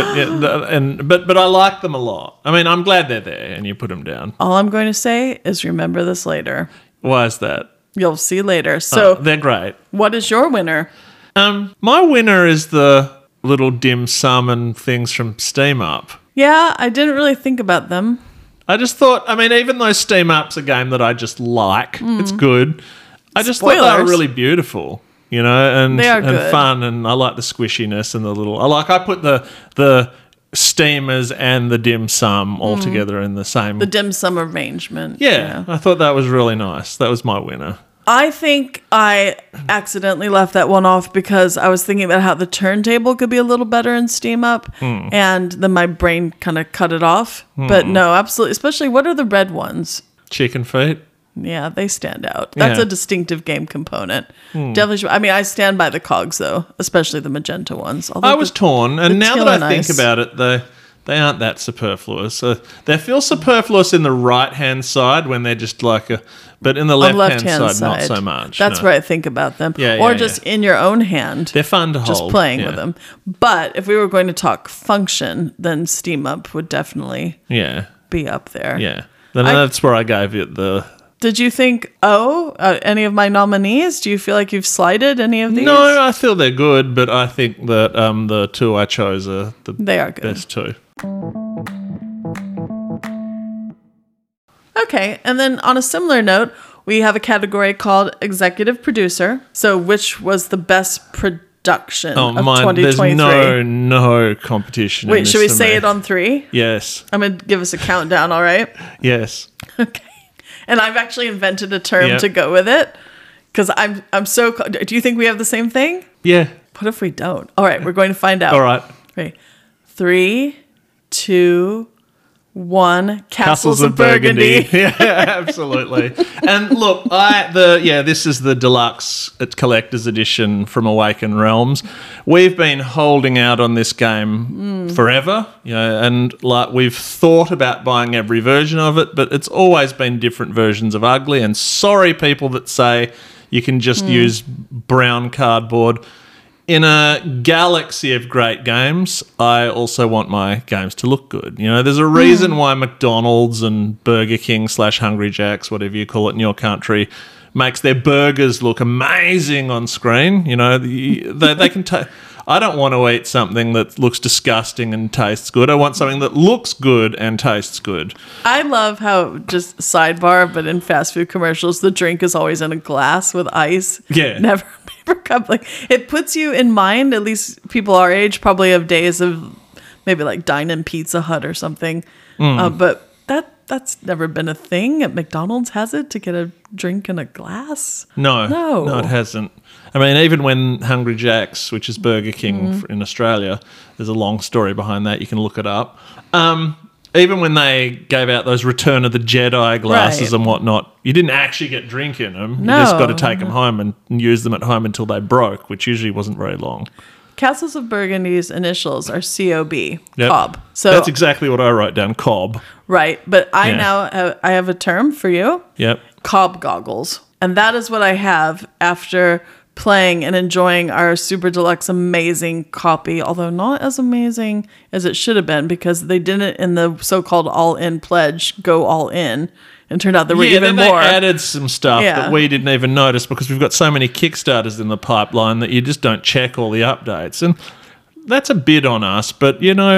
Speaker 1: but I like them a lot. I mean, I'm glad they're there and you put them down.
Speaker 2: All I'm going to say is remember this later.
Speaker 1: Why is that?
Speaker 2: You'll see later. So
Speaker 1: they're great.
Speaker 2: What is your winner?
Speaker 1: My winner is the little dim sum and things from Steam Up.
Speaker 2: Yeah, I didn't really think about them.
Speaker 1: I just thought, even though Steam Up's a game that I just like, it's good. I just thought they were really beautiful, and
Speaker 2: they are good.
Speaker 1: Fun, and I like the squishiness and the little... I put the steamers and the dim sum all together in the same...
Speaker 2: The dim sum arrangement.
Speaker 1: Yeah, I thought that was really nice. That was my winner.
Speaker 2: I think I accidentally left that one off because I was thinking about how the turntable could be a little better in Steam Up, and then my brain kind of cut it off. But no, absolutely. Especially, what are the red ones?
Speaker 1: Chicken feet.
Speaker 2: Yeah, they stand out. That's
Speaker 1: Yeah.
Speaker 2: a distinctive game component. Definitely. I mean, I stand by the cogs though, especially the magenta ones. Although
Speaker 1: I was torn, and now
Speaker 2: teal
Speaker 1: that
Speaker 2: are
Speaker 1: I think
Speaker 2: nice.
Speaker 1: about it, they aren't that superfluous. They feel superfluous in the right-hand side when they're just like a... But in the
Speaker 2: on
Speaker 1: left-hand
Speaker 2: left-hand
Speaker 1: side, not so much.
Speaker 2: That's
Speaker 1: no.
Speaker 2: where I think about them.
Speaker 1: Yeah,
Speaker 2: or
Speaker 1: yeah,
Speaker 2: just in your own hand.
Speaker 1: They're fun to hold.
Speaker 2: Just playing
Speaker 1: yeah.
Speaker 2: with them. But if we were going to talk function, then Steam Up would definitely
Speaker 1: Yeah,
Speaker 2: be up there.
Speaker 1: yeah. Then that's where I gave it the...
Speaker 2: Did you think, any of my nominees? Do you feel like you've slighted any of these?
Speaker 1: No, I feel they're good, but I think that the two I chose are the
Speaker 2: They are good.
Speaker 1: best two.
Speaker 2: Okay, and then on a similar note, we have a category called Executive Producer. So which was the best production
Speaker 1: Oh,
Speaker 2: of
Speaker 1: mine,
Speaker 2: 2023?
Speaker 1: there's no competition in
Speaker 2: Wait,
Speaker 1: this
Speaker 2: should we
Speaker 1: for
Speaker 2: say
Speaker 1: me.
Speaker 2: it on 3?
Speaker 1: Yes,
Speaker 2: I'm going to give us a countdown, all right?
Speaker 1: yes.
Speaker 2: Okay. And I've actually invented a term
Speaker 1: Yep.
Speaker 2: to go with it because I'm so... Do you think we have the same thing?
Speaker 1: Yeah,
Speaker 2: What if we don't? All right, we're going to find out.
Speaker 1: all right.
Speaker 2: Right. 3, 2, 1. Castles of Burgundy.
Speaker 1: Yeah, absolutely. And look, this is the deluxe collector's edition from Awaken Realms. We've been holding out on this game forever, and like we've thought about buying every version of it, but it's always been different versions of Ugly. And sorry, people that say you can just use brown cardboard. In a galaxy of great games, I also want my games to look good. There's a reason why McDonald's and Burger King / Hungry Jack's, whatever you call it in your country, makes their burgers look amazing on screen. They can take... I don't want to eat something that looks disgusting and tastes good. I want something that looks good and tastes good.
Speaker 2: I love how, just sidebar, but in fast food commercials, the drink is always in a glass with ice.
Speaker 1: Yeah.
Speaker 2: Never a paper cup. Like, it puts you in mind, at least people our age, probably of days of maybe like dine-in Pizza Hut or something. But that's never been a thing at McDonald's, has it? To get a drink in a glass?
Speaker 1: No, it hasn't. I mean, even when Hungry Jack's, which is Burger King in Australia, there's a long story behind that. You can look it up. Even when they gave out those Return of the Jedi glasses
Speaker 2: Right.
Speaker 1: and whatnot, you didn't actually get drink in them.
Speaker 2: No.
Speaker 1: You just got to take them home and use them at home until they broke, which usually wasn't very long.
Speaker 2: Castles of Burgundy's initials are COB,
Speaker 1: Yep.
Speaker 2: Cobb. So
Speaker 1: That's exactly what I wrote down, Cobb.
Speaker 2: right, but I
Speaker 1: Yeah.
Speaker 2: now I have a term for you.
Speaker 1: Yep.
Speaker 2: Cobb goggles. And that is what I have after playing and enjoying our super deluxe amazing copy, although not as amazing as it should have been because they didn't in the so-called all-in pledge go all in. And turned out there were even
Speaker 1: then
Speaker 2: more.
Speaker 1: They added some stuff
Speaker 2: Yeah.
Speaker 1: that we didn't even notice because we've got so many Kickstarters in the pipeline that you just don't check all the updates. And that's a bid on us, but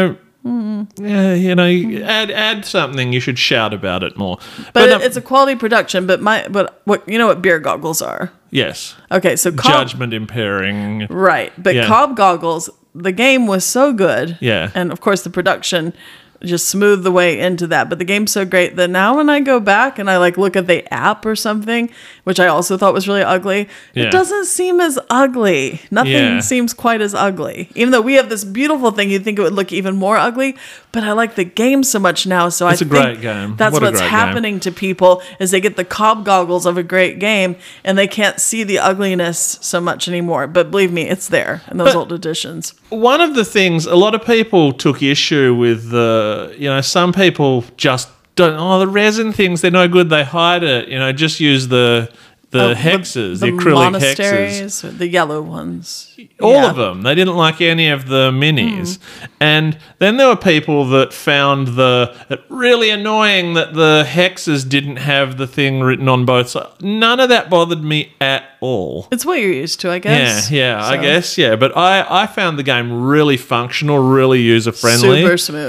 Speaker 1: add something, you should shout about it more.
Speaker 2: But it's a quality production, but what beer goggles are?
Speaker 1: Yes.
Speaker 2: Okay, so Cobb,
Speaker 1: Judgment impairing.
Speaker 2: right, but
Speaker 1: Yeah.
Speaker 2: Cobb goggles, the game was so good.
Speaker 1: Yeah.
Speaker 2: And of course the production just smoothed the way into that. But the game's so great that now when I go back and I look at the app or something, which I also thought was really ugly,
Speaker 1: Yeah.
Speaker 2: it doesn't seem as ugly. Nothing
Speaker 1: Yeah.
Speaker 2: seems quite as ugly. Even though we have this beautiful thing, you'd think it would look even more ugly. But I like the game so much now, so
Speaker 1: It's
Speaker 2: I
Speaker 1: a
Speaker 2: think
Speaker 1: great game.
Speaker 2: that's
Speaker 1: What a
Speaker 2: what's
Speaker 1: great game.
Speaker 2: happening to people is they get the Cobb goggles of a great game and they can't see the ugliness so much anymore. But believe me, it's there in those old editions.
Speaker 1: One of the things, a lot of people took issue with some people just don't, the resin things, they're no good, they hide it, just use the hexes, the acrylic
Speaker 2: monasteries,
Speaker 1: hexes.
Speaker 2: the yellow ones.
Speaker 1: All
Speaker 2: Yeah.
Speaker 1: of them. They didn't like any of the minis. And then there were people that found it really annoying that the hexes didn't have the thing written on both sides. None of that bothered me at all.
Speaker 2: It's what you're used to, I guess.
Speaker 1: I
Speaker 2: So,
Speaker 1: guess, yeah. But I found the game really functional, really user-friendly.
Speaker 2: super smooth.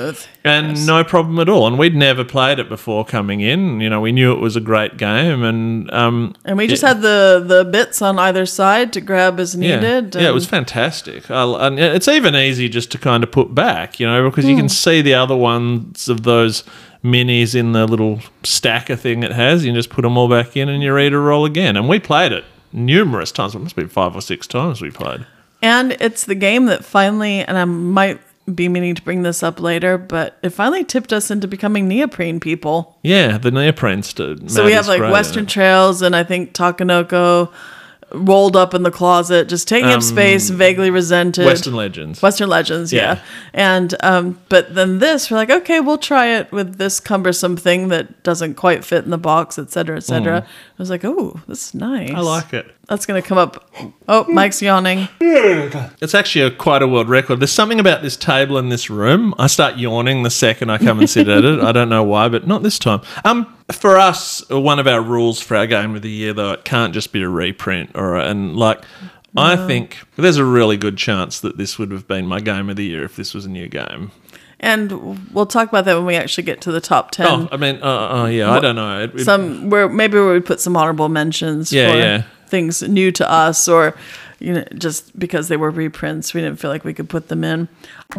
Speaker 1: And no problem at all. And we'd never played it before coming in. You know, we knew it was a great game. And
Speaker 2: we just had the bits on either side to grab as
Speaker 1: yeah,
Speaker 2: needed.
Speaker 1: yeah, it was fantastic. And it's even easy just to kind of put back, you know, because you can see the other ones of those minis in the little stacker thing it has. You can just put them all back in and you're ready to roll again. And we played it numerous times. It must be 5 or 6 times we played.
Speaker 2: And it's the game that finally, and I might be meaning to bring this up later, but it finally tipped us into becoming neoprene people.
Speaker 1: Yeah, the neoprene stuff.
Speaker 2: So we have like Western Trails and I think Takenoko rolled up in the closet, just taking up space, vaguely resented.
Speaker 1: Western Legends.
Speaker 2: Western Legends, yeah. And but then this, we're like, okay, we'll try it with this cumbersome thing that doesn't quite fit in the box, et cetera, et cetera. I was like, oh, this is nice.
Speaker 1: I like it.
Speaker 2: That's going to come up. Oh, Mike's yawning.
Speaker 1: It's actually quite a world record. There's something about this table in this room. I start yawning the second I come and sit at it. I don't know why, but not this time. For us, one of our rules for our game of the year, though, it can't just be a reprint. I think there's a really good chance that this would have been my game of the year if this was a new game.
Speaker 2: And we'll talk about that when we actually get to the top 10.
Speaker 1: Oh, I mean, yeah, I don't know.
Speaker 2: Maybe we would put some honorable mentions for things new to us, or just because they were reprints, we didn't feel like we could put them in.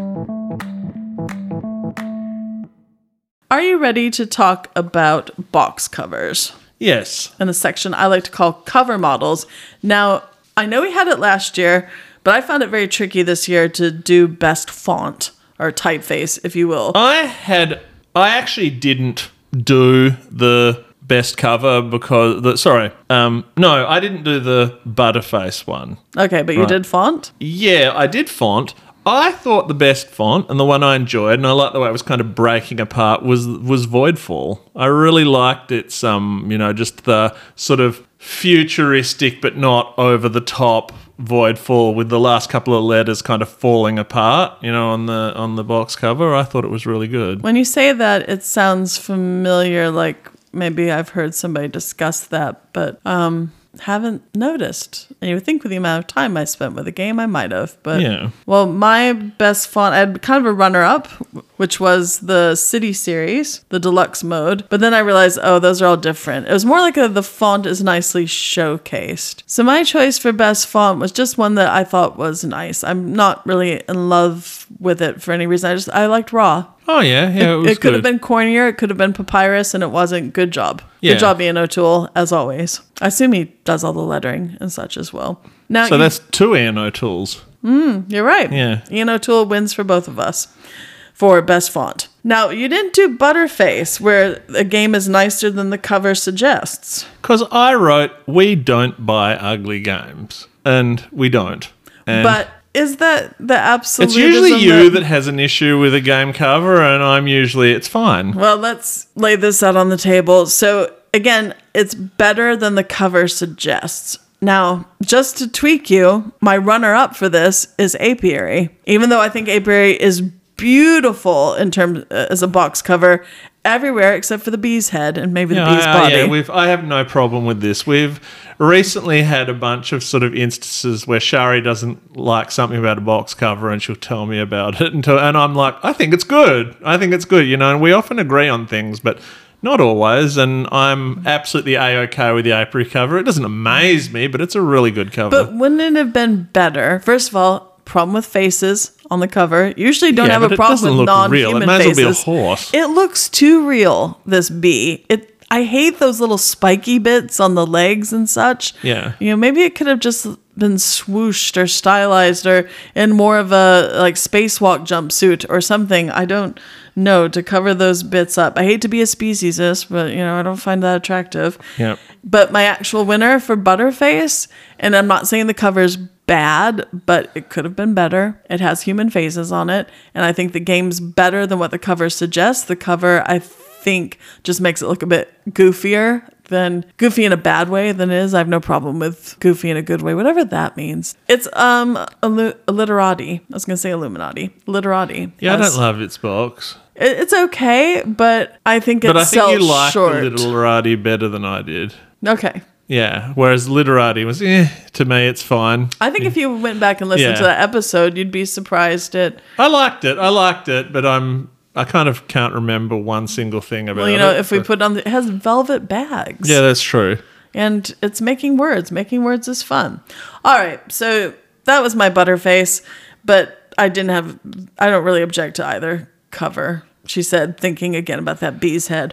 Speaker 2: Are you ready to talk about box covers?
Speaker 1: Yes.
Speaker 2: In a section I like to call cover models. Now, I know we had it last year, but I found it very tricky this year to do best font or typeface, if you will.
Speaker 1: I actually didn't do the best cover because no, I didn't do the Butterface one.
Speaker 2: Okay, but you did font?
Speaker 1: Yeah, I did font. I thought the best font and the one I enjoyed, and I liked the way it was kind of breaking apart, was Voidfall. I really liked its just the sort of futuristic but not over the top Voidfall with the last couple of letters kind of falling apart, on the box cover. I thought it was really good.
Speaker 2: When you say that, it sounds familiar, like maybe I've heard somebody discuss that, but haven't noticed. And you would think with the amount of time I spent with the game, I might have. But
Speaker 1: yeah.
Speaker 2: Well, my best font, I had kind of a runner-up, which was the City series, the deluxe mode. But then I realized, those are all different. It was more like the font is nicely showcased. So my choice for best font was just one that I thought was nice. I'm not really in love with it for any reason. I liked Raw.
Speaker 1: Oh, yeah,
Speaker 2: it could have been cornier, it could have been Papyrus, and it wasn't. Good job.
Speaker 1: Yeah.
Speaker 2: Good job, Ian O'Toole, as always. I assume he does all the lettering and such as well. Now,
Speaker 1: so that's 2 Ian O'Tooles.
Speaker 2: You're right.
Speaker 1: Yeah.
Speaker 2: Ian O'Toole wins for both of us for best font. Now, you didn't do Butterface, where a game is nicer than the cover suggests.
Speaker 1: Because I wrote, we don't buy ugly games, and we don't.
Speaker 2: But is that the absolute?
Speaker 1: It's usually you that has an issue with a game cover, and I'm usually, it's fine.
Speaker 2: Well, let's lay this out on the table. So, again, it's better than the cover suggests. Now, just to tweak you, my runner-up for this is Apiary. Even though I think Apiary is beautiful in terms as a box cover everywhere except for the bee's head and maybe the bee's body.
Speaker 1: Yeah, I have no problem with this. We've recently had a bunch of sort of instances where Shari doesn't like something about a box cover and she'll tell me about it, and I'm like, I think it's good, and we often agree on things, but not always, and I'm absolutely A-OK with the Apiary cover. It doesn't amaze me, but it's a really good cover.
Speaker 2: But wouldn't it have been better? First of all, problem with faces on the cover. Usually don't have a problem with non-human faces. It might as well be a horse. It looks too real, this bee. I hate those little spiky bits on the legs and such.
Speaker 1: Yeah.
Speaker 2: Maybe it could have just been swooshed or stylized or in more of a spacewalk jumpsuit or something. I don't know, to cover those bits up. I hate to be a speciesist, but I don't find that attractive.
Speaker 1: Yeah.
Speaker 2: But my actual winner for Butterface, and I'm not saying the cover's bad, but it could have been better. It has human faces on it, and I think the game's better than what the cover suggests. The cover, I think, just makes it look a bit goofier than goofy in a bad way than it is. I have no problem with goofy in a good way, whatever that means. It's Illiterati. I was going to say Illuminati. Literati.
Speaker 1: Yeah, I don't love its box.
Speaker 2: It's okay, but I think it sells short. But I think you liked
Speaker 1: the Literati better than I did.
Speaker 2: Okay.
Speaker 1: Yeah, whereas Literati was, to me, it's fine.
Speaker 2: I think if you went back and listened to that episode, you'd be surprised at...
Speaker 1: I liked it, but I'm I kind of can't remember one single thing about it.
Speaker 2: Well, if we put on, it has velvet bags.
Speaker 1: Yeah, that's true.
Speaker 2: And it's making words. Making words is fun. All right, so that was my Butterface, but I don't really object to either cover, she said, thinking again about that bee's head.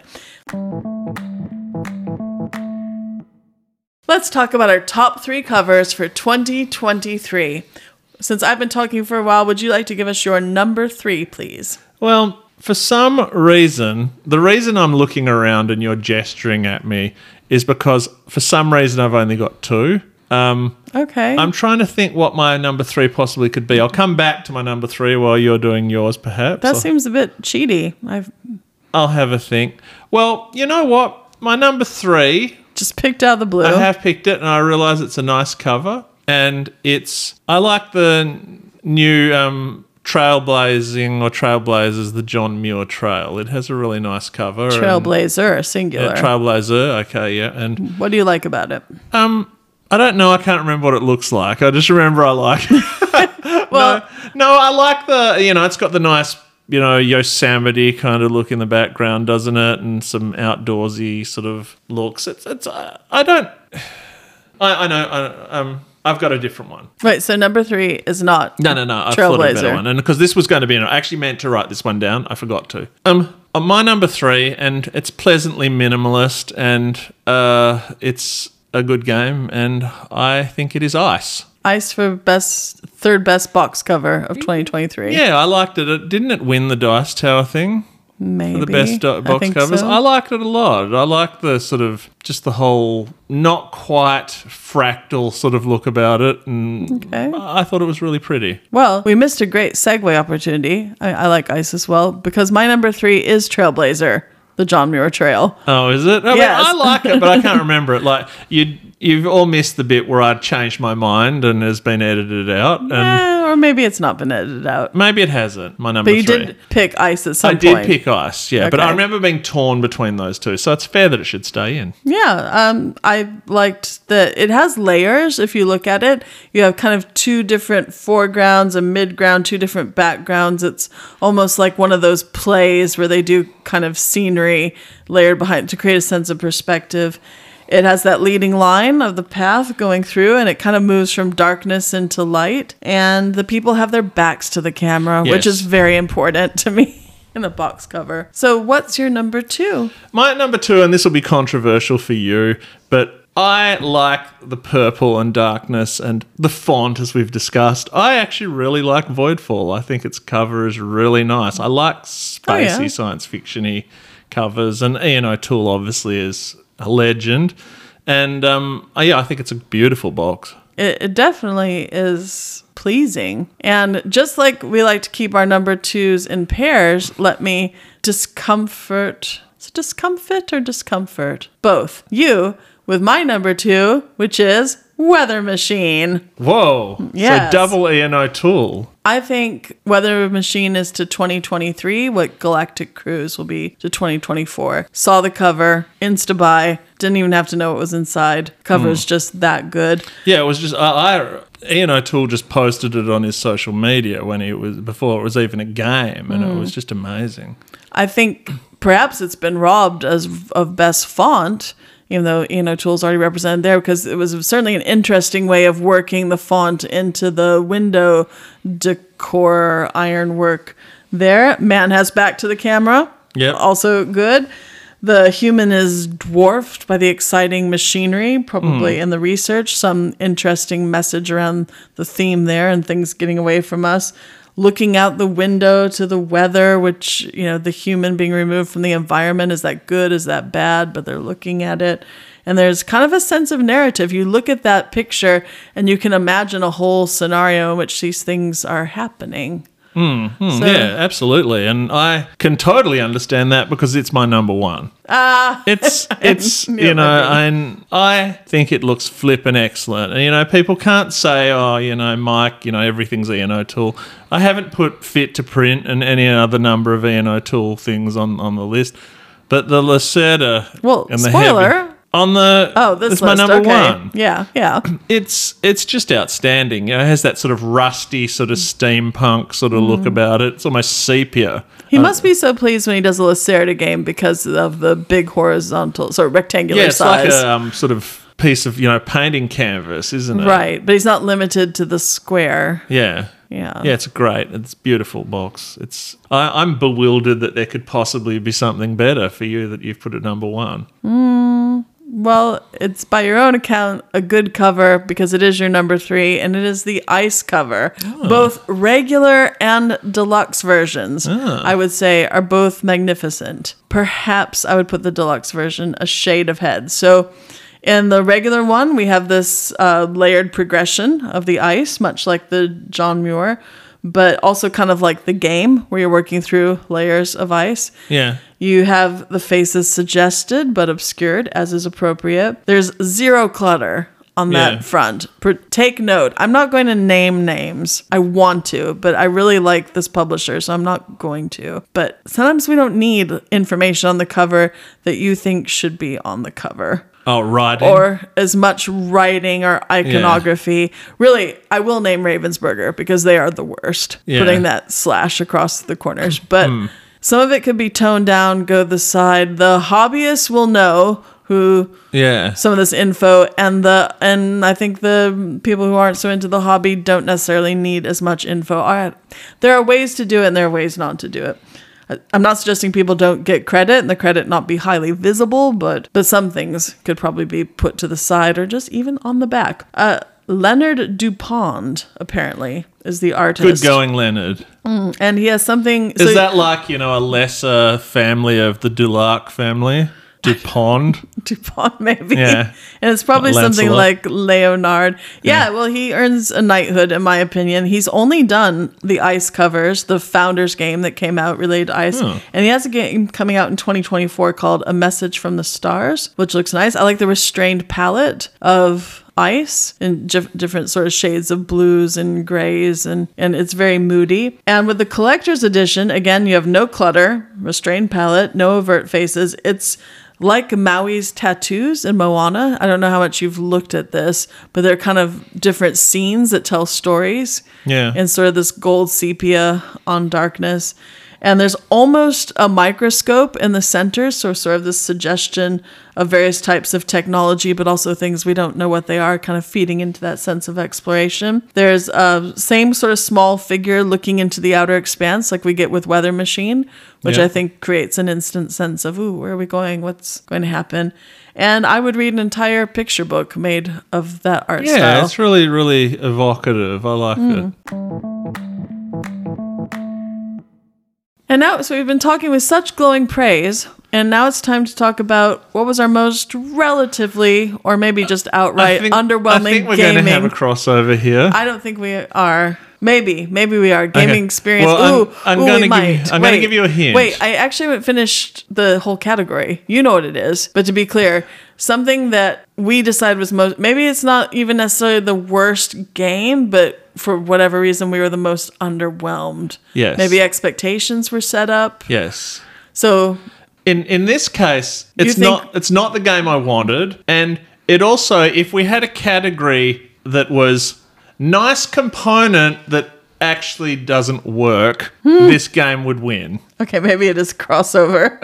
Speaker 2: Let's talk about our top 3 covers for 2023. Since I've been talking for a while, would you like to give us your number 3, please?
Speaker 1: Well, for some reason, the reason I'm looking around and you're gesturing at me is because for some reason I've only got 2.
Speaker 2: Okay.
Speaker 1: I'm trying to think what my number 3 possibly could be. I'll come back to my number 3 while you're doing yours, perhaps.
Speaker 2: That seems a bit cheaty.
Speaker 1: I'll have a think. Well, you know what? My number 3...
Speaker 2: Just picked out of the blue.
Speaker 1: I have picked it, and I realise it's a nice cover. And I like the new Trailblazers, the John Muir Trail. It has a really nice cover.
Speaker 2: Trailblazer, singular.
Speaker 1: Trailblazer, okay, yeah. And
Speaker 2: what do you like about it?
Speaker 1: I don't know. I can't remember what it looks like. I just remember I like it.
Speaker 2: Well,
Speaker 1: no, I like it's got the nice, Yosemite kind of look in the background, doesn't it? And some outdoorsy sort of looks. I've got a different one.
Speaker 2: Right, so number 3 is not
Speaker 1: No. I thought of a better one. And because this was going to be, I actually meant to write this one down. I forgot to. On my number 3, and it's pleasantly minimalist, and it's a good game, and I think it is Ice.
Speaker 2: Ice for third best box cover of 2023.
Speaker 1: Yeah, I liked it. Didn't it win the Dice Tower thing?
Speaker 2: Maybe.
Speaker 1: For the best box covers.
Speaker 2: So.
Speaker 1: I liked it a lot. I liked the sort of, just the whole not quite fractal sort of look about it. And
Speaker 2: okay.
Speaker 1: I thought it was really pretty.
Speaker 2: Well, we missed a great segue opportunity. I like Ice as well, because my number 3 is Trailblazer, the John Muir Trail.
Speaker 1: Oh, is it?
Speaker 2: Yes.
Speaker 1: I like it, but I can't remember it. Like, you've all missed the bit where I'd changed my mind and has been edited out. And
Speaker 2: or maybe it's not been edited out.
Speaker 1: Maybe it hasn't, my number 3.
Speaker 2: But you did pick Ice at some point.
Speaker 1: I did pick Ice, yeah.
Speaker 2: Okay.
Speaker 1: But I remember being torn between those two, so it's fair that it should stay in.
Speaker 2: Yeah, I liked that it has layers. If you look at it, you have kind of 2 different foregrounds, a midground, 2 different backgrounds. It's almost like one of those plays where they do kind of scenery layered behind to create a sense of perspective. It has that leading line of the path going through, and it kind of moves from darkness into light. And the people have their backs to the camera,
Speaker 1: yes.
Speaker 2: which is very important to me in a box cover. So what's your number 2?
Speaker 1: My number 2, and this will be controversial for you, but I like the purple and darkness and the font, as we've discussed. I actually really like Voidfall. I think its cover is really nice. I like spacey, science fiction-y covers, and Ian O'Toole obviously is a legend. And I think it's a beautiful box.
Speaker 2: It definitely is pleasing. And just like we like to keep our number 2s in pairs, let me discomfort. Is it discomfort or discomfort? Both. You with my number 2, which is Weather Machine.
Speaker 1: Whoa.
Speaker 2: Yes.
Speaker 1: So double Ian O'Toole.
Speaker 2: I think Weather Machine is to 2023 what Galactic Cruise will be to 2024. Saw the cover, insta-buy, didn't even have to know what was inside. Cover's just that good.
Speaker 1: Yeah, it was just Ian O'Toole just posted it on his social media before it was even a game, and it was just amazing.
Speaker 2: I think perhaps it's been robbed of best font, even though Ian O'Toole's already represented there, because it was certainly an interesting way of working the font into the window decor ironwork there. Man has back to the camera.
Speaker 1: Yep.
Speaker 2: Also good. The human is dwarfed by the exciting machinery, probably in the research. Some interesting message around the theme there and things getting away from us. Looking out the window to the weather, which, the human being removed from the environment. Is that good? Is that bad? But they're looking at it. And there's kind of a sense of narrative. You look at that picture and you can imagine a whole scenario in which these things are happening.
Speaker 1: Yeah, absolutely. And I can totally understand that because it's my number 1. It's and I think it looks flippin' excellent. And, people can't say, Mike, everything's Ian O'Toole. I haven't put Fit to Print and any other number of Ian O'Toole things on the list. But the Lacerda and the
Speaker 2: spoiler.
Speaker 1: Heavy... This
Speaker 2: is
Speaker 1: my number 1.
Speaker 2: Yeah.
Speaker 1: It's just outstanding. It has that sort of rusty, sort of steampunk sort of look about it. It's almost sepia.
Speaker 2: He must be so pleased when he does a Lacerda game because of the big horizontal, rectangular
Speaker 1: Yeah, it's
Speaker 2: size.
Speaker 1: like a sort of piece of, painting canvas, isn't it?
Speaker 2: Right, but he's not limited to the square.
Speaker 1: Yeah.
Speaker 2: Yeah.
Speaker 1: Yeah, it's great. It's a beautiful box. I'm bewildered that there could possibly be something better for you that you've put at number 1.
Speaker 2: Well, it's by your own account a good cover because it is your number 3, and it is the ice cover. Both regular and deluxe versions, I would say, are both magnificent. Perhaps I would put the deluxe version a shade ahead. So in the regular one, we have this layered progression of the ice, much like the John Muir, but also kind of like the game where you're working through layers of ice.
Speaker 1: Yeah.
Speaker 2: You have the faces suggested but obscured as is appropriate. There's zero clutter on that front. Take note, I'm not going to name names. I want to, but I really like this publisher, so I'm not going to. But sometimes we don't need information on the cover that you think should be on the cover.
Speaker 1: Oh, writing.
Speaker 2: Or as much writing or iconography. Really, I will name Ravensburger because they are the worst.
Speaker 1: Yeah.
Speaker 2: Putting that slash across the corners. But some of it could be toned down, go the side. The hobbyists will know some of this info, and I think the people who aren't so into the hobby don't necessarily need as much info. All right. There are ways to do it and there are ways not to do it. I'm not suggesting people don't get credit and the credit not be highly visible, but some things could probably be put to the side or just even on the back. Leonard Dupont, apparently, is the artist.
Speaker 1: Good going, Leonard.
Speaker 2: And he has something...
Speaker 1: Is that like, a lesser family of the Dulac family? Dupont?
Speaker 2: Dupont, maybe.
Speaker 1: Yeah.
Speaker 2: And it's probably something
Speaker 1: Lancelot.
Speaker 2: like Leonard. Yeah, well, he earns a knighthood, in my opinion. He's only done the ice covers, the Founders game that came out related to ice. And he has a game coming out in 2024 called A Message from the Stars, which looks nice. I like the restrained palette of ice in different sort of shades of blues and grays, and it's very moody. And with the collector's edition, again, you have no clutter, restrained palette, no overt faces. It's like Maui's tattoos in Moana. I don't know how much you've looked at this, but they're kind of different scenes that tell stories.
Speaker 1: Yeah.
Speaker 2: And sort of this gold sepia on darkness. And there's almost a microscope in the center, so sort of this suggestion of various types of technology, but also things we don't know what they are, kind of feeding into that sense of exploration. There's a same sort of small figure looking into the outer expanse, like we get with Weather Machine, which I think creates an instant sense of, ooh, where are we going? What's going to happen? And I would read an entire picture book made of that art style.
Speaker 1: Yeah, it's really, really evocative. I like it.
Speaker 2: And now, so we've been talking with such glowing praise, and now it's time to talk about what was our most relatively, or maybe just outright underwhelming
Speaker 1: I think we're
Speaker 2: gaming.
Speaker 1: going to have a crossover here.
Speaker 2: I don't think we are. Maybe we are. Gaming experience.
Speaker 1: Well, I'm going to give you a hint.
Speaker 2: Wait, I actually haven't finished the whole category. You know what it is. But to be clear, something that we decided was most, maybe it's not even necessarily the worst game, but for whatever reason, we were the most underwhelmed.
Speaker 1: Yes.
Speaker 2: Maybe expectations were set up.
Speaker 1: Yes.
Speaker 2: So
Speaker 1: in this case, it's not the game I wanted, and it also, if we had a category that was nice component that actually doesn't work, this game would win.
Speaker 2: Okay, maybe it is crossover.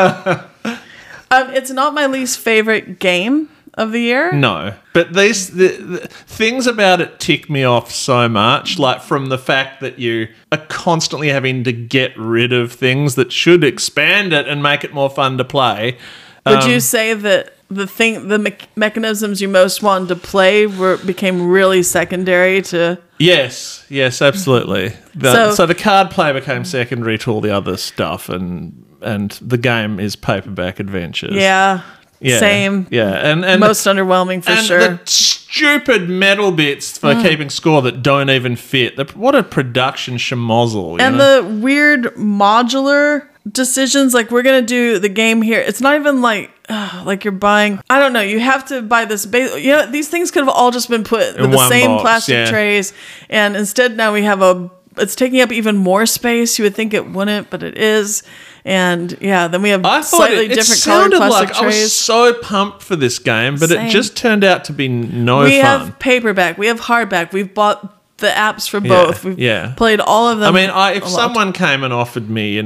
Speaker 2: It's not my least favorite game of the year.
Speaker 1: No, but the things about it tick me off so much, like from the fact that you are constantly having to get rid of things that should expand it and make it more fun to play.
Speaker 2: Would you say that the mechanisms you most wanted to play became really secondary to...
Speaker 1: Yes, absolutely. So the card play became secondary to all the other stuff, and the game is paperback adventures.
Speaker 2: Yeah. Same.
Speaker 1: Yeah, and
Speaker 2: most underwhelming for sure.
Speaker 1: And the stupid metal bits for keeping score that don't even fit. What a production schmozzle.
Speaker 2: And the weird modular decisions, like we're going to do the game here. It's not even like you're buying, I don't know, you have to buy this base. These things could have all just been put in the same
Speaker 1: box,
Speaker 2: plastic trays. And instead now we have it's taking up even more space. You would think it wouldn't, but it is. And then we have slightly different colored plastic trays.
Speaker 1: I was so pumped for this game, but it just turned out to be no fun.
Speaker 2: We have paperback, we have hardback, we've bought the apps for both. We've played all of them.
Speaker 1: I mean, if someone came and offered me,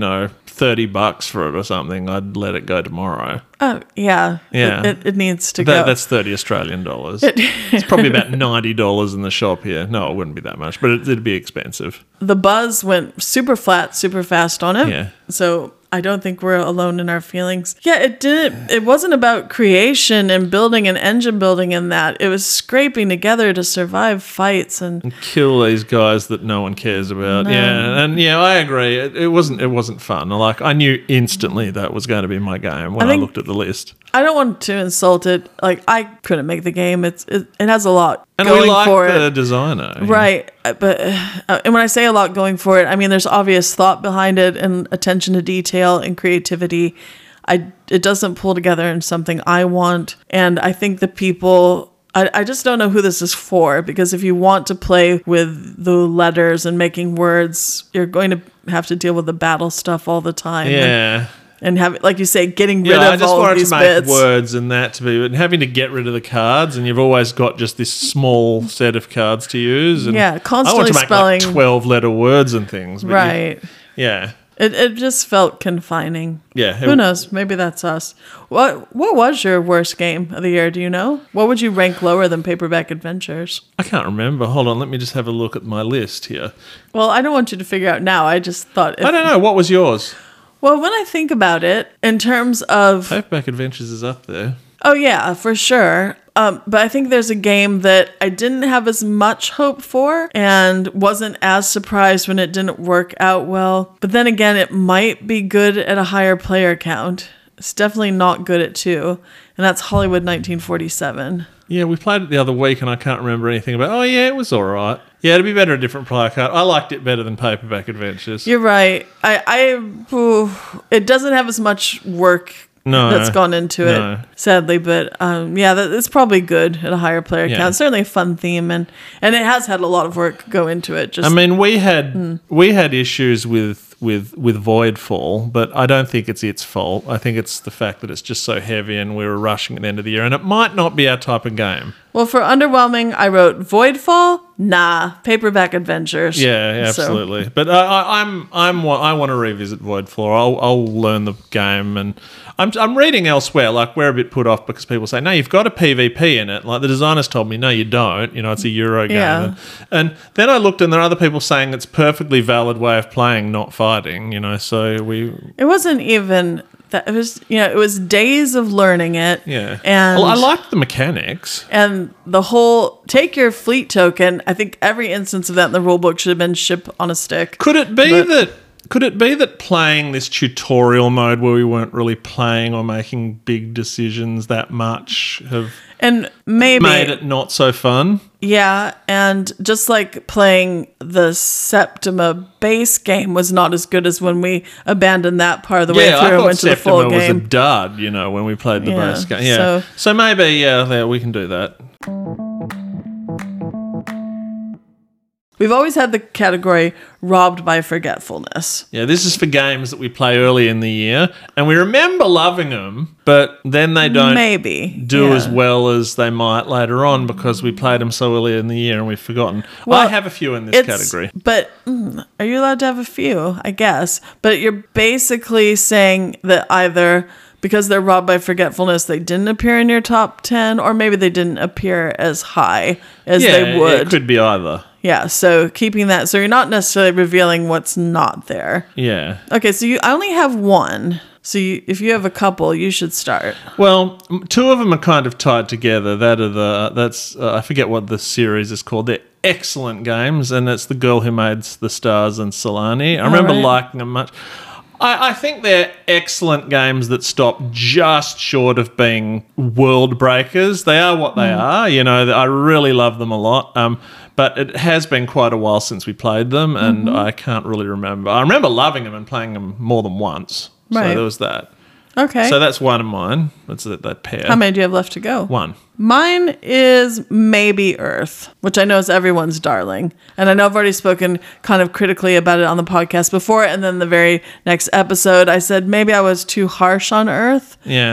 Speaker 1: $30 for it or something, I'd let it go tomorrow.
Speaker 2: Oh, yeah.
Speaker 1: Yeah.
Speaker 2: It needs to go.
Speaker 1: That's 30 Australian dollars. It's probably about $90 in the shop here. No, it wouldn't be that much, but it'd be expensive.
Speaker 2: The buzz went super flat, super fast on it.
Speaker 1: Yeah.
Speaker 2: So I don't think we're alone in our feelings. Yeah, it wasn't about creation and building and engine building in that. It was scraping together to survive fights and
Speaker 1: kill these guys that no one cares about.
Speaker 2: No.
Speaker 1: Yeah, and I agree. It wasn't fun. Like, I knew instantly that was going to be my game when I looked at the list.
Speaker 2: I don't want to insult it. Like, I couldn't make the game. It has a lot
Speaker 1: and
Speaker 2: going
Speaker 1: we like
Speaker 2: for
Speaker 1: the
Speaker 2: it.
Speaker 1: designer,
Speaker 2: right? But and when I say a lot going for it, I mean there's obvious thought behind it and attention to detail and creativity. It doesn't pull together in something I want, and I think the people. I just don't know who this is for, because if you want to play with the letters and making words, you're going to have to deal with the battle stuff all the time.
Speaker 1: Yeah.
Speaker 2: And have, like you say, getting rid of all of these bits.
Speaker 1: I just wanted to make words and that to be, and having to get rid of the cards, and you've always got just this small set of cards to use. And
Speaker 2: constantly
Speaker 1: I want to make
Speaker 2: spelling
Speaker 1: 12-letter words and things. But
Speaker 2: right.
Speaker 1: Yeah.
Speaker 2: It just felt confining.
Speaker 1: Yeah.
Speaker 2: Who knows? Maybe that's us. What was your worst game of the year? Do you know? What would you rank lower than Paperback Adventures?
Speaker 1: I can't remember. Hold on. Let me just have a look at my list here.
Speaker 2: Well, I don't want you to figure out now. I just thought...
Speaker 1: I don't know. What was yours?
Speaker 2: Well, when I think about it, in terms of...
Speaker 1: Paperback Adventures is up there.
Speaker 2: Oh, yeah, for sure. But I think there's a game that I didn't have as much hope for and wasn't as surprised when it didn't work out well. But then again, it might be good at a higher player count. It's definitely not good at 2, and that's Hollywood 1947.
Speaker 1: Yeah, we played it the other week, and I can't remember anything about. Oh, yeah, it was all right. Yeah, it'd be better a different player count. I liked it better than Paperback Adventures.
Speaker 2: You're right. It doesn't have as much work that's gone into it, sadly. But it's probably good at a higher player count. Certainly a fun theme, and it has had a lot of work go into it. I
Speaker 1: mean, we had issues with Voidfall, but I don't think it's its fault. I think it's the fact that it's just so heavy, and we were rushing at the end of the year, and it might not be our type of game.
Speaker 2: Well, for underwhelming, I wrote Voidfall. Nah, Paperback Adventures.
Speaker 1: Yeah, absolutely. So. But I want to revisit Voidfall. I'll learn the game, and I'm reading elsewhere. Like, we're a bit put off because people say, no, you've got a PvP in it. Like, the designers told me, no, you don't. It's a Euro game. Yeah. And then I looked, and there are other people saying it's a perfectly valid way of playing, not fighting. So we.
Speaker 2: It wasn't even. That it was, it was days of learning it.
Speaker 1: Yeah.
Speaker 2: And
Speaker 1: I liked the mechanics.
Speaker 2: And the whole take your fleet token. I think every instance of that in the rulebook should have been ship on a stick.
Speaker 1: Could it be that playing this tutorial mode where we weren't really playing or making big decisions that much have made it not so fun?
Speaker 2: Yeah, and just like playing the Septima base game was not as good as when we abandoned that part of the way through and went to the full game.
Speaker 1: Yeah, I thought Septima was a dud, when we played the base game. Yeah, so maybe, we can do that.
Speaker 2: We've always had the category robbed by forgetfulness.
Speaker 1: Yeah, this is for games that we play early in the year, and we remember loving them, but then they don't do as well as they might later on because we played them so early in the year and we've forgotten. Well, I have a few in this category.
Speaker 2: But are you allowed to have a few? I guess. But you're basically saying that either because they're robbed by forgetfulness, they didn't appear in your top 10, or maybe they didn't appear as high as they would.
Speaker 1: Yeah, it could be either.
Speaker 2: Yeah, so keeping that. So you're not necessarily revealing what's not there.
Speaker 1: Yeah.
Speaker 2: Okay, so I only have one. So if you have a couple, you should start.
Speaker 1: Well, 2 of them are kind of tied together. I forget what the series is called. They're excellent games, and it's The Girl Who Made the Stars and Solani. I remember liking them much. I think they're excellent games that stop just short of being world breakers. They are what they are. I really love them a lot. But it has been quite a while since we played them, and I can't really remember. I remember loving them and playing them more than once.
Speaker 2: Right.
Speaker 1: So there was that.
Speaker 2: Okay.
Speaker 1: So that's one of mine. That's that pair.
Speaker 2: How many do you have left to go?
Speaker 1: 1.
Speaker 2: Mine is Maybe Earth, which I know is everyone's darling. And I know I've already spoken kind of critically about it on the podcast before, and then the very next episode I said maybe I was too harsh on Earth.
Speaker 1: Yeah.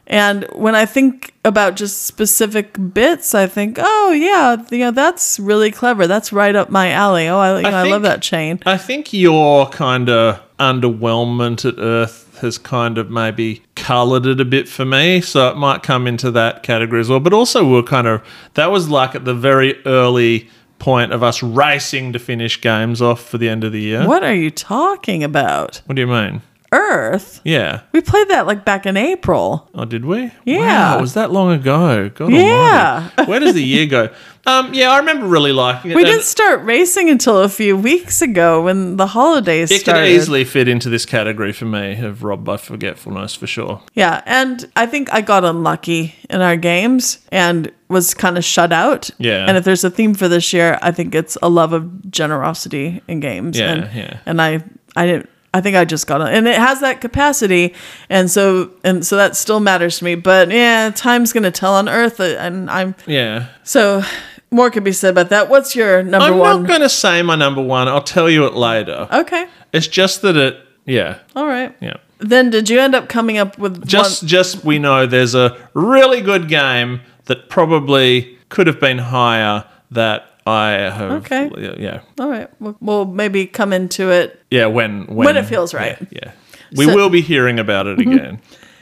Speaker 2: And when I think about just specific bits, I think, oh yeah, that's really clever. That's right up my alley. Oh, I love that chain.
Speaker 1: I think your kind of underwhelmment at Earth has kind of maybe coloured it a bit for me, so it might come into that category as well. But also that was like at the very early point of us racing to finish games off for the end of the year.
Speaker 2: What are you talking about?
Speaker 1: What do you mean?
Speaker 2: Earth?
Speaker 1: Yeah.
Speaker 2: We played that like back in April.
Speaker 1: Oh, did we?
Speaker 2: Yeah.
Speaker 1: Wow, was that long ago? God
Speaker 2: Yeah.
Speaker 1: almighty. Where does the year go? Yeah, I remember really liking it.
Speaker 2: We didn't start racing until a few weeks ago when the holidays started.
Speaker 1: It could easily fit into this category for me of robbed by forgetfulness for sure.
Speaker 2: Yeah, and I think I got unlucky in our games and was kind of shut out.
Speaker 1: Yeah.
Speaker 2: And if there's a theme for this year, I think it's a love of generosity in games.
Speaker 1: Yeah,
Speaker 2: And I think I just got it. And it has that capacity. And so that still matters to me. But yeah, time's going to tell on Earth. And
Speaker 1: Yeah.
Speaker 2: So more could be said about that. What's your number one?
Speaker 1: I'm not going to say my number one. I'll tell you it later.
Speaker 2: Okay.
Speaker 1: It's just that yeah.
Speaker 2: All right.
Speaker 1: Yeah.
Speaker 2: Then did you end up coming up with
Speaker 1: Just we know there's a really good game that probably could have been higher that I have.
Speaker 2: Okay.
Speaker 1: Yeah.
Speaker 2: All right. We'll maybe come into it.
Speaker 1: Yeah, when
Speaker 2: it feels right.
Speaker 1: Yeah. We will be hearing about it again.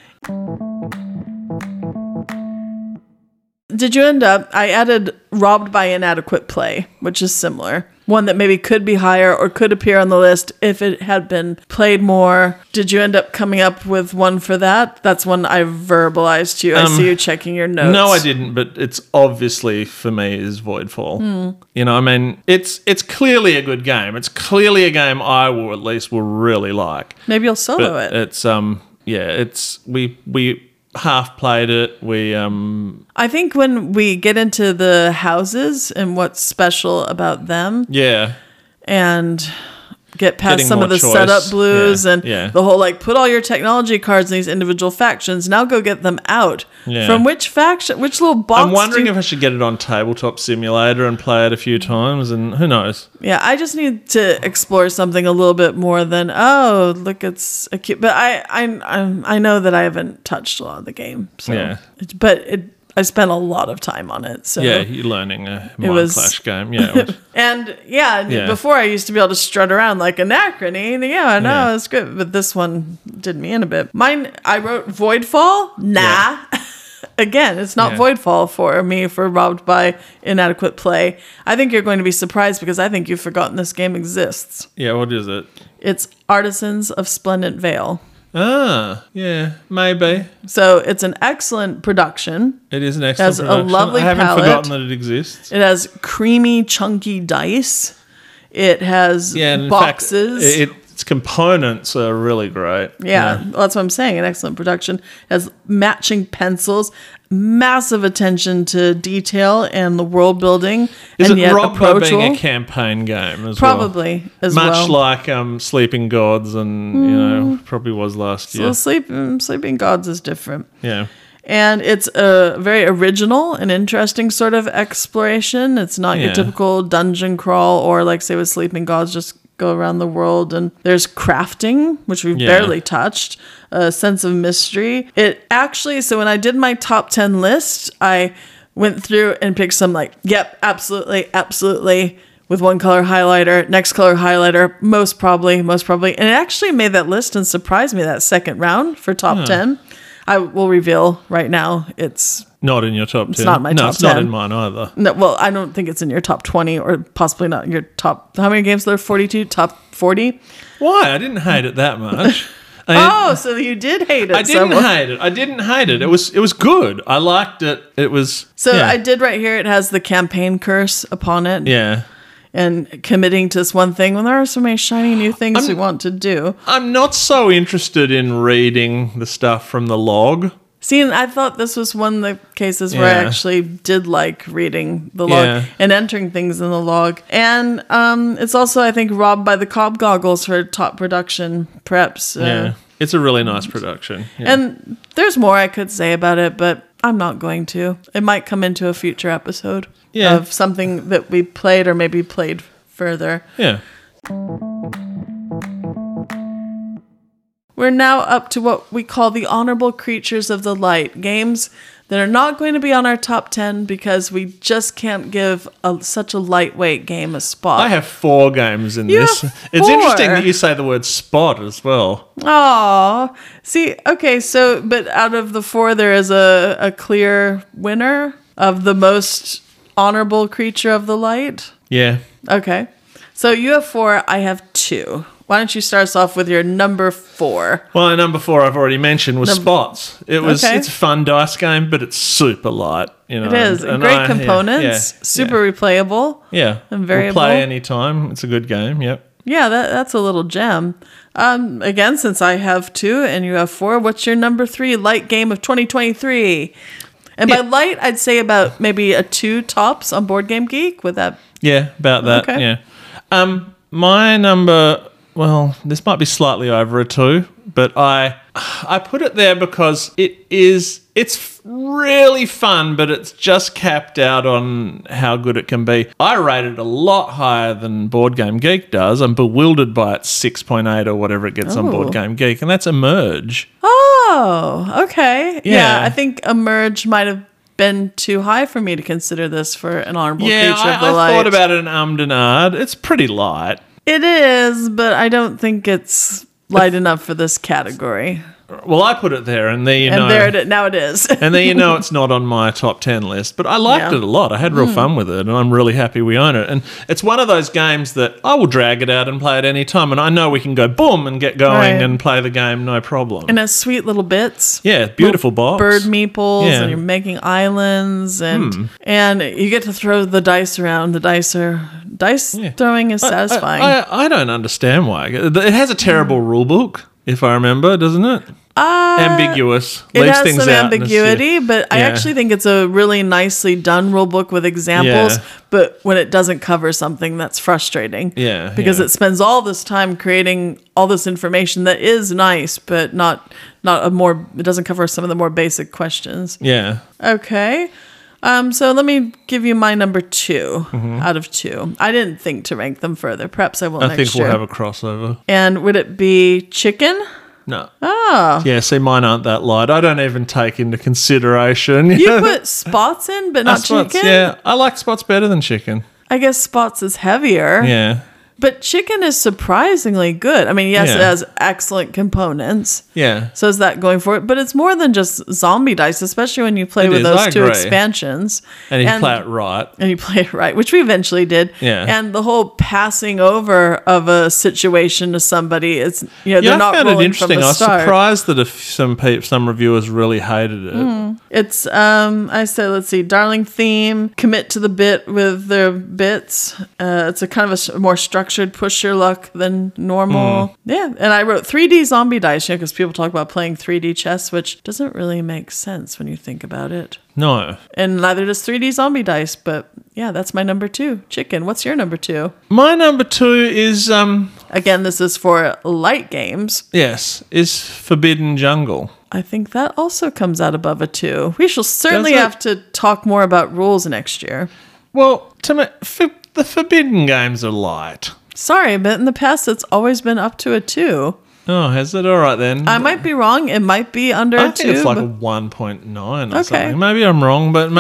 Speaker 2: Did you end up, I added robbed by inadequate play, which is similar. One that maybe could be higher or could appear on the list if it had been played more. Did you end up coming up with one for that? That's one I verbalized to you. I see you checking your notes.
Speaker 1: No, I didn't, but it's obviously for me is Voidfall. You know, I mean, it's clearly a good game. It's clearly a game I will really like.
Speaker 2: Maybe you'll solo
Speaker 1: But
Speaker 2: it.
Speaker 1: we half played it.
Speaker 2: I think when we get into the houses and what's special about them and get past
Speaker 1: Getting
Speaker 2: some
Speaker 1: more
Speaker 2: of the
Speaker 1: choice.
Speaker 2: setup blues and
Speaker 1: Yeah.
Speaker 2: the whole like put all your technology cards in these individual factions, now go get them out.
Speaker 1: Yeah.
Speaker 2: From which faction, which little box
Speaker 1: I'm wondering if I should get it on Tabletop Simulator and play it a few times, and who knows.
Speaker 2: Yeah, I just need to explore something a little bit more than look, it's a cute. But I know that I haven't touched a lot of the game. So.
Speaker 1: Yeah.
Speaker 2: I spent a lot of time on it. So
Speaker 1: Yeah, you're learning a Mind Clash game. Yeah. It was,
Speaker 2: and
Speaker 1: Yeah.
Speaker 2: before I used to be able to strut around like Anachrony. Yeah, I know,
Speaker 1: Yeah.
Speaker 2: it's good. But this one did me in a bit. Mine, I wrote Voidfall. Nah.
Speaker 1: Yeah.
Speaker 2: Again, it's not
Speaker 1: Yeah.
Speaker 2: Voidfall for me for robbed by inadequate play. I think you're going to be surprised because I think you've forgotten this game exists.
Speaker 1: yeah, what is it?
Speaker 2: It's Artisans of Splendent Vale.
Speaker 1: Ah, yeah, maybe.
Speaker 2: So it's an excellent production.
Speaker 1: It is an excellent
Speaker 2: Has a
Speaker 1: production.
Speaker 2: lovely
Speaker 1: I haven't
Speaker 2: palette.
Speaker 1: forgotten that it exists.
Speaker 2: It has creamy, chunky dice. It has
Speaker 1: Yeah, and in
Speaker 2: boxes.
Speaker 1: fact, its components are really great.
Speaker 2: Yeah, that's what I'm saying. An excellent production. Has matching pencils, massive attention to detail and the world building.
Speaker 1: Is
Speaker 2: and
Speaker 1: it
Speaker 2: yet
Speaker 1: robbed by
Speaker 2: approachable.
Speaker 1: being a campaign game as
Speaker 2: Probably as
Speaker 1: well?
Speaker 2: well.
Speaker 1: Much like Sleeping Gods and, probably was last year.
Speaker 2: So Sleeping Gods is different.
Speaker 1: Yeah.
Speaker 2: And it's a very original and interesting sort of exploration. It's not your
Speaker 1: Yeah.
Speaker 2: typical dungeon crawl or like say with Sleeping Gods, just go around the world. And there's crafting, which we've
Speaker 1: Yeah.
Speaker 2: barely touched, a sense of mystery. It actually, so when I did my top 10 list, I went through and picked some like, yep, absolutely, with one color highlighter, next color highlighter, most probably. And it actually made that list and surprised me that second round for top 10. I will reveal right now it's
Speaker 1: Not in your top 10.
Speaker 2: It's not my
Speaker 1: no,
Speaker 2: top
Speaker 1: it's not
Speaker 2: 10.
Speaker 1: in mine either.
Speaker 2: no, well, I don't think it's in your top 20 or possibly not in your top. How many games are there? 42, top 40?
Speaker 1: Why? I didn't hate it that much. I
Speaker 2: So you did hate it.
Speaker 1: I didn't hate it. I didn't hate it. It was good. I liked it. It was.
Speaker 2: So
Speaker 1: yeah.
Speaker 2: I did right here. It has the campaign curse upon it.
Speaker 1: Yeah.
Speaker 2: And committing to this one thing when there are so many shiny new things we want to do.
Speaker 1: I'm not so interested in reading the stuff from the log.
Speaker 2: See, and I thought this was one of the cases where I
Speaker 1: Yeah.
Speaker 2: actually did like reading the log
Speaker 1: Yeah.
Speaker 2: and entering things in the log. And it's also, I think, robbed by the Cobb goggles for top production, perhaps.
Speaker 1: Yeah. It's a really nice production. Yeah.
Speaker 2: And there's more I could say about it, but I'm not going to. It might come into a future episode
Speaker 1: Yeah.
Speaker 2: of something that we played or maybe played further.
Speaker 1: yeah.
Speaker 2: We're now up to what we call the honorable creatures of the light. Games that are not going to be on our top 10 because we just can't give such a lightweight game a spot.
Speaker 1: I have 4 games in
Speaker 2: You
Speaker 1: this.
Speaker 2: have
Speaker 1: It's
Speaker 2: 4?
Speaker 1: interesting that you say the word spot as well.
Speaker 2: Oh, see, okay, so, but out of the 4, there is a clear winner of the most honorable creature of the light?
Speaker 1: Yeah.
Speaker 2: Okay. So you have 4, I have 2. Why don't you start us off with your number 4?
Speaker 1: Well, number 4 I've already mentioned was Spots. It's a fun dice game, but it's super light. You know,
Speaker 2: It is.
Speaker 1: and
Speaker 2: Great components, super replayable.
Speaker 1: Yeah.
Speaker 2: And variable.
Speaker 1: We'll play anytime. It's a good game, yep.
Speaker 2: Yeah, that's a little gem. Again, since I have 2 and you have 4, what's your number 3 light game of 2023? And by light, I'd say about maybe a 2 tops on Board Game Geek. Would that?
Speaker 1: Yeah, about that,
Speaker 2: Okay.
Speaker 1: yeah. My number... Well, this might be slightly over a 2, but I put it there because it's really fun, but it's just capped out on how good it can be. I rate it a lot higher than Board Game Geek does. I'm bewildered by its 6.8 or whatever it gets on Board Game Geek, and that's Emerge.
Speaker 2: Oh, okay.
Speaker 1: Yeah.
Speaker 2: I think Emerge might have been too high for me to consider this for an honorable creature of the
Speaker 1: I
Speaker 2: light.
Speaker 1: thought about it and ummed and ahed. It's pretty light.
Speaker 2: It is, but I don't think it's light enough for this category.
Speaker 1: Well, I put it there, and there you know.
Speaker 2: And there it is. Now it is.
Speaker 1: And then you know it's not on my top 10 list. But I liked
Speaker 2: Yeah.
Speaker 1: it a lot. I had real fun with it, and I'm really happy we own it. And it's one of those games that I will drag it out and play at any time. And I know we can go boom and get going
Speaker 2: Right.
Speaker 1: and play the game, no problem.
Speaker 2: And it's sweet little bits.
Speaker 1: Yeah, beautiful box.
Speaker 2: Bird meeples,
Speaker 1: Yeah.
Speaker 2: and you're making islands, and you get to throw the dice around. The dice throwing is satisfying.
Speaker 1: I don't understand why. It has a terrible rule book, if I remember, doesn't it? Ambiguous.
Speaker 2: It
Speaker 1: Leaves
Speaker 2: has
Speaker 1: things
Speaker 2: some
Speaker 1: out and it's-
Speaker 2: ambiguity, but I
Speaker 1: Yeah.
Speaker 2: actually think it's a really nicely done rule book with examples.
Speaker 1: Yeah.
Speaker 2: But when it doesn't cover something, that's frustrating.
Speaker 1: Yeah,
Speaker 2: because
Speaker 1: yeah.
Speaker 2: it spends all this time creating all this information that is nice, but not a more. It doesn't cover some of the more basic questions.
Speaker 1: Yeah.
Speaker 2: Okay. So let me give you my number 2 out of 2. I didn't think to rank them further. Perhaps I will
Speaker 1: I
Speaker 2: next
Speaker 1: think
Speaker 2: year.
Speaker 1: we'll have a crossover.
Speaker 2: And would it be chicken?
Speaker 1: No.
Speaker 2: Oh.
Speaker 1: Yeah, see, mine aren't that light. I don't even take into consideration.
Speaker 2: You put spots in, but not
Speaker 1: Spots,
Speaker 2: chicken?
Speaker 1: yeah. I like Spots better than chicken.
Speaker 2: I guess spots is heavier.
Speaker 1: Yeah.
Speaker 2: But chicken is surprisingly good. I mean, yes,
Speaker 1: Yeah.
Speaker 2: it has excellent components.
Speaker 1: Yeah.
Speaker 2: So is that going for it? But it's more than just zombie dice, especially when you play
Speaker 1: It
Speaker 2: with
Speaker 1: is, I
Speaker 2: those 2
Speaker 1: agree.
Speaker 2: expansions.
Speaker 1: And you play it right.
Speaker 2: And you play it right, which we eventually did.
Speaker 1: Yeah.
Speaker 2: And the whole passing over of a situation to somebody, it's, they're
Speaker 1: Yeah, I
Speaker 2: not
Speaker 1: found it
Speaker 2: rolling from
Speaker 1: interesting.
Speaker 2: the
Speaker 1: I was
Speaker 2: start.
Speaker 1: surprised that some reviewers really hated it.
Speaker 2: It's I said, let's see, darling theme, commit to the bit with their bits. It's a kind of a more structured push your luck than normal. Yeah, and I wrote 3D zombie dice, because people talk about playing 3D chess, which doesn't really make sense when you think about it.
Speaker 1: No.
Speaker 2: And neither does 3D zombie dice, but yeah, that's my number 2. Chicken. What's your number 2?
Speaker 1: My number 2 is,
Speaker 2: Again, this is for light games.
Speaker 1: is Forbidden Jungle.
Speaker 2: I think that also comes out above a 2. We shall certainly
Speaker 1: Does it?
Speaker 2: have to talk more about rules next year.
Speaker 1: Well, to me, the Forbidden games are light.
Speaker 2: Sorry, but in the past, it's always been up to a 2.
Speaker 1: Oh, has it? All right, then.
Speaker 2: I might be wrong. It might be under
Speaker 1: I
Speaker 2: a
Speaker 1: think
Speaker 2: 2.
Speaker 1: it's like
Speaker 2: but-
Speaker 1: a 1.9 or
Speaker 2: Okay.
Speaker 1: something. Maybe I'm wrong, but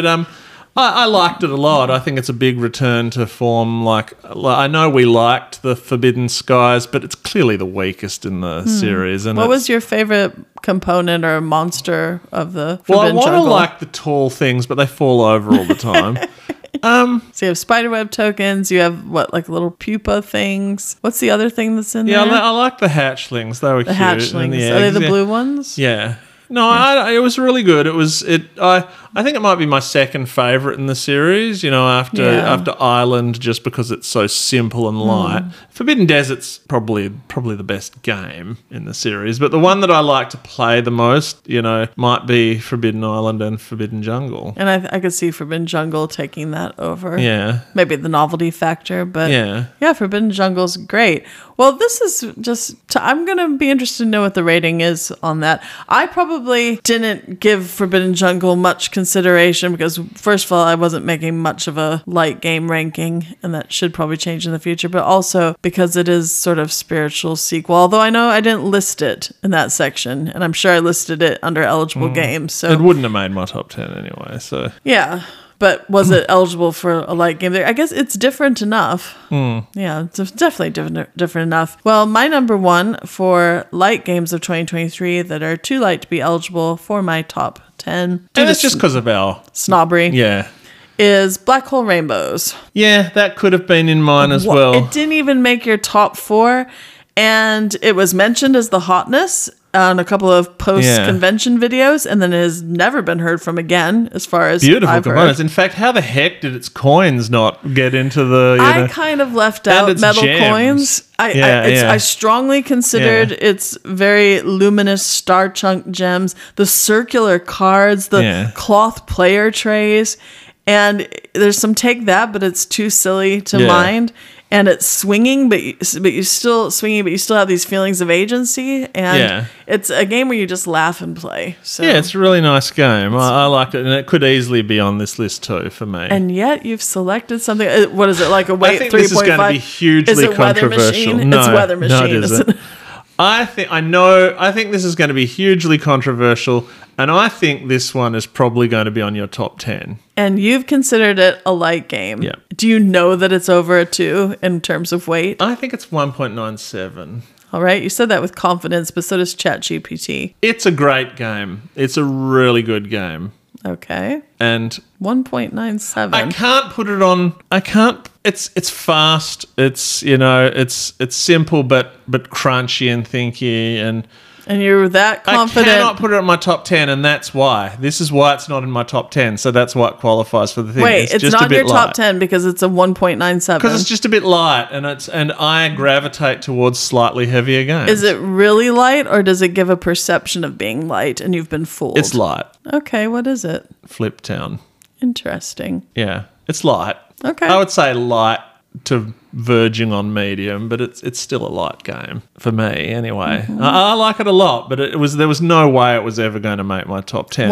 Speaker 1: I liked it a lot. I think it's a big return to form. Like I know we liked the Forbidden Skies, but it's clearly the weakest in the series. And
Speaker 2: what was your favorite component or monster of the
Speaker 1: Well, I
Speaker 2: Forbidden
Speaker 1: want to
Speaker 2: Jungle?
Speaker 1: like the tall things, but they fall over all the time.
Speaker 2: So you have spiderweb tokens. You have like little pupa things. What's the other thing that's in
Speaker 1: Yeah,
Speaker 2: there?
Speaker 1: I like the hatchlings. They were
Speaker 2: The
Speaker 1: cute. and
Speaker 2: hatchlings.
Speaker 1: the
Speaker 2: Are they
Speaker 1: eggs,
Speaker 2: the
Speaker 1: yeah.
Speaker 2: blue ones?
Speaker 1: Yeah. No, it was really good. I think it might be my second favorite in the series. After Island, just because it's so simple and light. Forbidden Desert's probably the best game in the series, but the one that I like to play the most, might be Forbidden Island and Forbidden Jungle.
Speaker 2: And I could see Forbidden Jungle taking that over.
Speaker 1: Yeah.
Speaker 2: Maybe the novelty factor, but
Speaker 1: Yeah.
Speaker 2: Forbidden Jungle's great. Well, this is I'm going to be interested to know what the rating is on that. I probably didn't give Forbidden Jungle much consideration consideration because, first of all, I wasn't making much of a light game ranking, and that should probably change in the future, but also because it is sort of spiritual sequel, although I know I didn't list it in that section, and I'm sure I listed it under eligible games. So
Speaker 1: It wouldn't have made my top 10 anyway, so...
Speaker 2: yeah. But was it eligible for a light game? I guess it's different enough. Yeah, it's definitely different enough. Well, my number one for light games of 2023 that are too light to be eligible for my top 10.
Speaker 1: And it's just because of our...
Speaker 2: snobbery.
Speaker 1: Yeah.
Speaker 2: Is Black Hole Rainbows.
Speaker 1: Yeah, that could have been in mine as well.
Speaker 2: It didn't even make your top 4, and it was mentioned as the hotness on a couple of post-convention videos, and then it has never been heard from again, as far as
Speaker 1: Beautiful
Speaker 2: I've
Speaker 1: components.
Speaker 2: heard.
Speaker 1: In fact, how the heck did its coins not get into the...
Speaker 2: I kind of left out
Speaker 1: its
Speaker 2: metal
Speaker 1: gems.
Speaker 2: coins. I strongly considered its very luminous star chunk gems, the circular cards, the cloth player trays, and there's some take that, but it's too silly to mind. And it's swinging, but you still swinging, but you still have these feelings of agency. And it's a game where you just laugh and play. So.
Speaker 1: Yeah, it's a really nice game. I liked it, and it could easily be on this list too for me.
Speaker 2: And yet you've selected something. What is it, like a weight 3.5?
Speaker 1: I think this is going to be hugely
Speaker 2: is it
Speaker 1: controversial.
Speaker 2: Weather Machine?
Speaker 1: No,
Speaker 2: it's Weather Machine,
Speaker 1: no, it isn't.
Speaker 2: isn't it?
Speaker 1: I think this is going to be hugely controversial, and I think this one is probably going to be on your top 10.
Speaker 2: And you've considered it a light game.
Speaker 1: Yeah.
Speaker 2: Do you know that it's over a 2 in terms of weight?
Speaker 1: I think it's 1.97.
Speaker 2: All right, you said that with confidence, but so does ChatGPT.
Speaker 1: It's a great game. It's a really good game.
Speaker 2: Okay.
Speaker 1: And
Speaker 2: 1.97.
Speaker 1: I can't put it on. I can't. It's fast. It's it's simple but crunchy and thinky
Speaker 2: and you're that confident.
Speaker 1: I cannot put it on my top 10, and that's why. This is why it's not in my top 10. So that's why it qualifies for the thing.
Speaker 2: Wait, it's
Speaker 1: just
Speaker 2: not
Speaker 1: a bit
Speaker 2: your top
Speaker 1: light.
Speaker 2: 10 because it's a 1.97.
Speaker 1: Because it's just a bit light, and I gravitate towards slightly heavier games.
Speaker 2: Is it really light, or does it give a perception of being light and you've been fooled?
Speaker 1: It's light.
Speaker 2: Okay, what is it?
Speaker 1: Flip Town.
Speaker 2: Interesting.
Speaker 1: Yeah, it's light.
Speaker 2: Okay.
Speaker 1: I would say light to verging on medium, but it's still a light game for me anyway.
Speaker 2: Mm-hmm.
Speaker 1: I like it a lot, but there was no way it was ever going to make my top 10.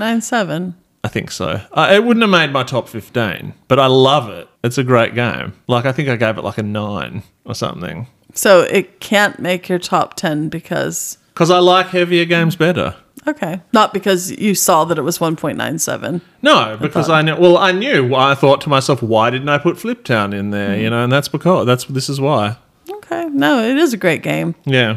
Speaker 2: 1.97.
Speaker 1: I think so. It wouldn't have made my top 15, but I love it. It's a great game. Like, I think I gave it like a 9 or something.
Speaker 2: So it can't make your top 10 because...
Speaker 1: Because I like heavier games better.
Speaker 2: Okay. Not because you saw that it was 1.97.
Speaker 1: No, because I knew. I thought to myself, why didn't I put Flip Town in there?
Speaker 2: Mm-hmm.
Speaker 1: And that's because this is why.
Speaker 2: Okay. No, it is a great game.
Speaker 1: Yeah.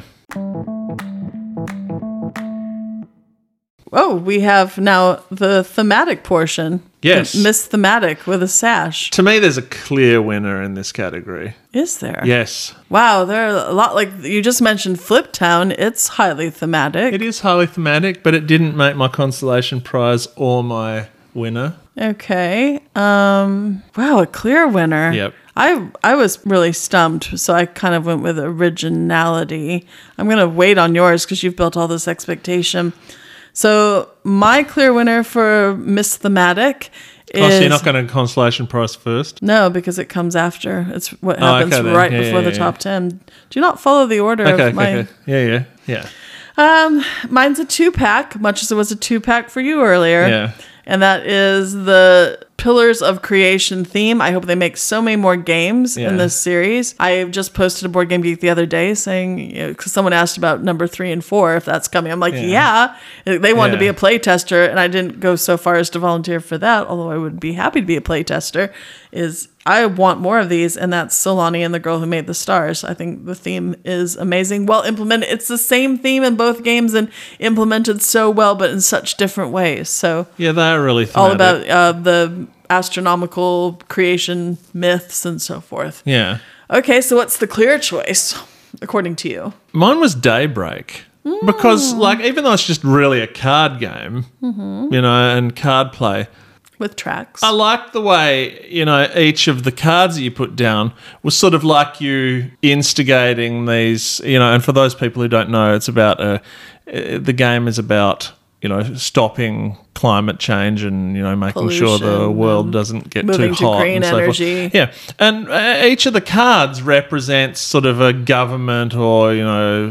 Speaker 2: Oh, we have now the thematic portion.
Speaker 1: Yes.
Speaker 2: Miss Thematic with a sash.
Speaker 1: To me, there's a clear winner in this category.
Speaker 2: Is there?
Speaker 1: Yes.
Speaker 2: Wow, there are a lot, like you just mentioned Flip Town. It's highly thematic.
Speaker 1: It is highly thematic, but it didn't make my consolation prize or my winner.
Speaker 2: Okay. Wow, a clear winner.
Speaker 1: Yep.
Speaker 2: I was really stumped, so I kind of went with originality. I'm going to wait on yours because you've built all this expectation. So my clear winner for Miss Thematic is...
Speaker 1: Oh, so you're not going to consolation prize first?
Speaker 2: No, because it comes after. It's what happens right before the top 10. Do you not follow the order of my...
Speaker 1: Okay. Yeah.
Speaker 2: Mine's a 2-pack, much as it was a 2-pack for you earlier.
Speaker 1: Yeah.
Speaker 2: And that is the Pillars of Creation theme. I hope they make so many more games in this series. I just posted a Board Game Geek the other day saying, because someone asked about number 3 and 4, if that's coming. I'm like, yeah. They wanted to be a play tester, and I didn't go so far as to volunteer for that, although I would be happy to be a play tester, I want more of these, and that's Solani and the Girl Who Made the Stars. I think the theme is amazing. Well implemented. It's the same theme in both games and implemented so well, but in such different ways. So
Speaker 1: yeah, they're really thematic.
Speaker 2: all about the astronomical creation myths and so forth.
Speaker 1: Yeah.
Speaker 2: Okay, so what's the clear choice, according to you?
Speaker 1: Mine was Daybreak. Because, even though it's just really a card game, and card play,
Speaker 2: with tracks.
Speaker 1: I liked the way, each of the cards that you put down was sort of like you instigating these, and for those people who don't know, it's about, the game is about, stopping climate change and, making sure the world doesn't get too hot.
Speaker 2: Green
Speaker 1: and so
Speaker 2: energy.
Speaker 1: forth. Yeah. And each of the cards represents sort of a government or,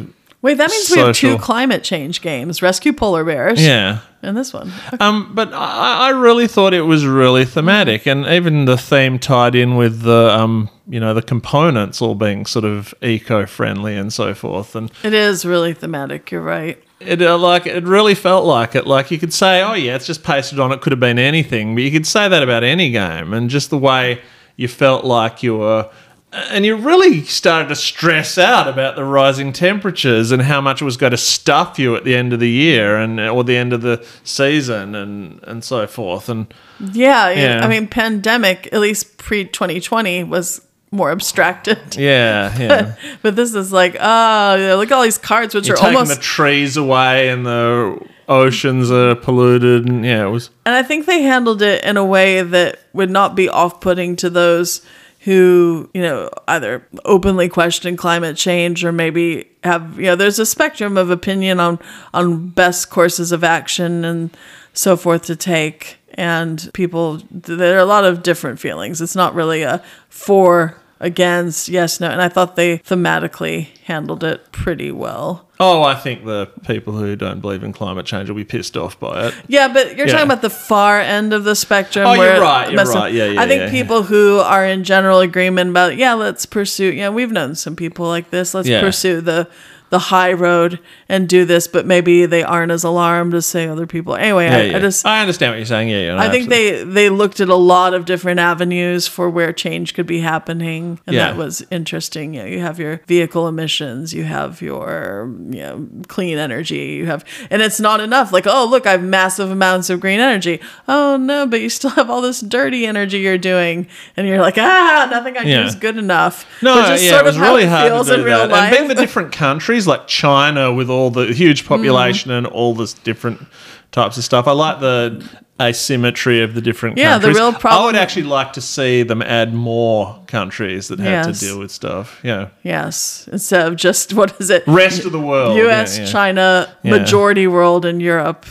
Speaker 2: Wait, that means we have
Speaker 1: social-
Speaker 2: 2 climate change games: Rescue Polar Bears,
Speaker 1: Yeah.
Speaker 2: and this one.
Speaker 1: But I really thought it was really thematic, and even the theme tied in with the the components all being sort of eco-friendly and so forth, and
Speaker 2: It is really thematic. You're right.
Speaker 1: it really felt like it. Like you could say, oh yeah, it's just pasted on. It could have been anything, but you could say that about any game, and just the way you felt like you were. And you really started to stress out about the rising temperatures and how much it was going to stuff you at the end of the year or the end of the season and so forth. And
Speaker 2: Yeah. I mean, pandemic, at least pre-2020, was more abstracted.
Speaker 1: yeah.
Speaker 2: But this is like, look at all these cards, which
Speaker 1: You're
Speaker 2: are
Speaker 1: taking
Speaker 2: almost...
Speaker 1: the trees away and the oceans are polluted. And it was...
Speaker 2: And I think they handled it in a way that would not be off-putting to those who, either openly question climate change or maybe have, there's a spectrum of opinion on best courses of action and so forth to take. And there are a lot of different feelings. It's not really a for, against, yes, no. And I thought they thematically handled it pretty well.
Speaker 1: Oh, I think the people who don't believe in climate change will be pissed off by it.
Speaker 2: Yeah, but you're talking about the far end of the spectrum.
Speaker 1: Oh, you're right. Yeah,
Speaker 2: I think people who are in general agreement about, let's pursue, we've known some people like this. Let's pursue the high road and do this, but maybe they aren't as alarmed as say other people. Anyway,
Speaker 1: I understand what you're saying. Yeah.
Speaker 2: I think they looked at a lot of different avenues for where change could be happening, and that was interesting. You have your vehicle emissions, you have your clean energy, and it's not enough. Like, oh look, I have massive amounts of green energy. Oh no, but you still have all this dirty energy you're doing, and you're like, nothing I do is good enough.
Speaker 1: No,
Speaker 2: which is
Speaker 1: it
Speaker 2: sort
Speaker 1: was
Speaker 2: of how
Speaker 1: really
Speaker 2: it
Speaker 1: hard
Speaker 2: feels
Speaker 1: to do
Speaker 2: in real
Speaker 1: that.
Speaker 2: life.
Speaker 1: And being the different countries like China with all the huge population and all this different types of stuff. I like the asymmetry of the different countries.
Speaker 2: The real problem.
Speaker 1: I would actually like to see them add more countries that have to deal with stuff. Yeah.
Speaker 2: Yes. Instead of just, what is it?
Speaker 1: Rest of the world.
Speaker 2: US, China, majority world, and Europe.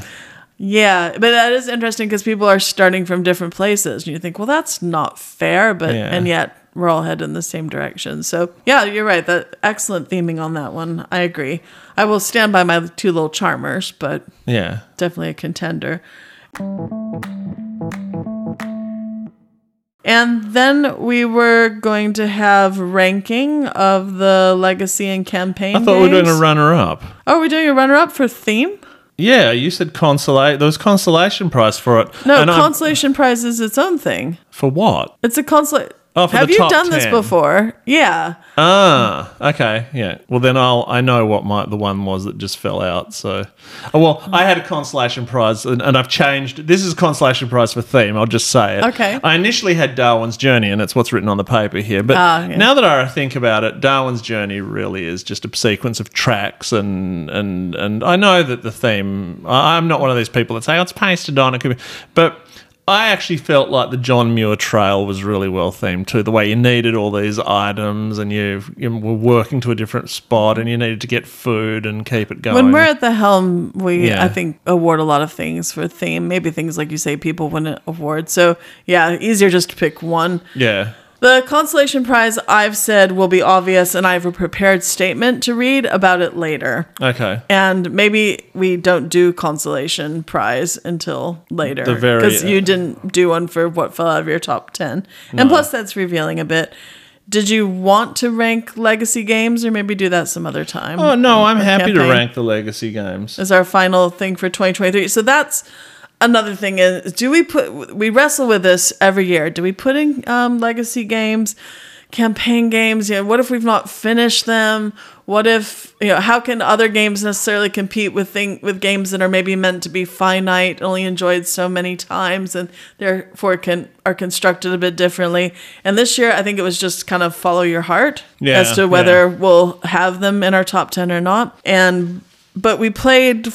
Speaker 2: Yeah, but that is interesting because people are starting from different places. And you think, well, that's not fair, but and yet we're all headed in the same direction. So, yeah, you're right. That excellent theming on that one. I agree. I will stand by my 2 little charmers, but definitely a contender. And then we were going to have ranking of the legacy and campaign
Speaker 1: I thought we were doing a runner-up.
Speaker 2: Oh, we're doing a runner-up for theme?
Speaker 1: Yeah, you said there was consolation prize for it.
Speaker 2: No, consolation prize is its own thing.
Speaker 1: For what?
Speaker 2: It's a consolation.
Speaker 1: Oh, for
Speaker 2: Have
Speaker 1: the
Speaker 2: you
Speaker 1: top
Speaker 2: done
Speaker 1: 10.
Speaker 2: this before? Yeah.
Speaker 1: Okay, yeah. Well, then I know what the one was that just fell out. So, I had a consolation prize, and I've changed. This is a consolation prize for theme. I'll just say it.
Speaker 2: Okay.
Speaker 1: I initially had Darwin's Journey, and it's what's written on the paper here. But now that I think about it, Darwin's Journey really is just a sequence of tracks, and I know that the theme. I'm not one of these people that say, it's pasted on. It could be, but I actually felt like the John Muir Trail was really well themed too. The way you needed all these items and you were working to a different spot and you needed to get food and keep it going.
Speaker 2: When we're at the helm, we, I think, award a lot of things for theme. Maybe things like you say people win awards. So, easier just to pick one.
Speaker 1: Yeah.
Speaker 2: The consolation prize, I've said, will be obvious, and I have a prepared statement to read about it later.
Speaker 1: Okay.
Speaker 2: And maybe we don't do consolation prize until later. Because you didn't do one for what fell out of your top 10. No. And plus, that's revealing a bit. Did you want to rank legacy games, or maybe do that some other time?
Speaker 1: Oh, no, I'm happy to rank the legacy games.
Speaker 2: As our final thing for 2023. So that's... Another thing is, we wrestle with this every year. Do we put in legacy games, campaign games? What if we've not finished them? What if, how can other games necessarily compete with games that are maybe meant to be finite, only enjoyed so many times, and therefore are constructed a bit differently? And this year, I think it was just kind of follow your heart as to whether we'll have them in our top 10 or not. But we played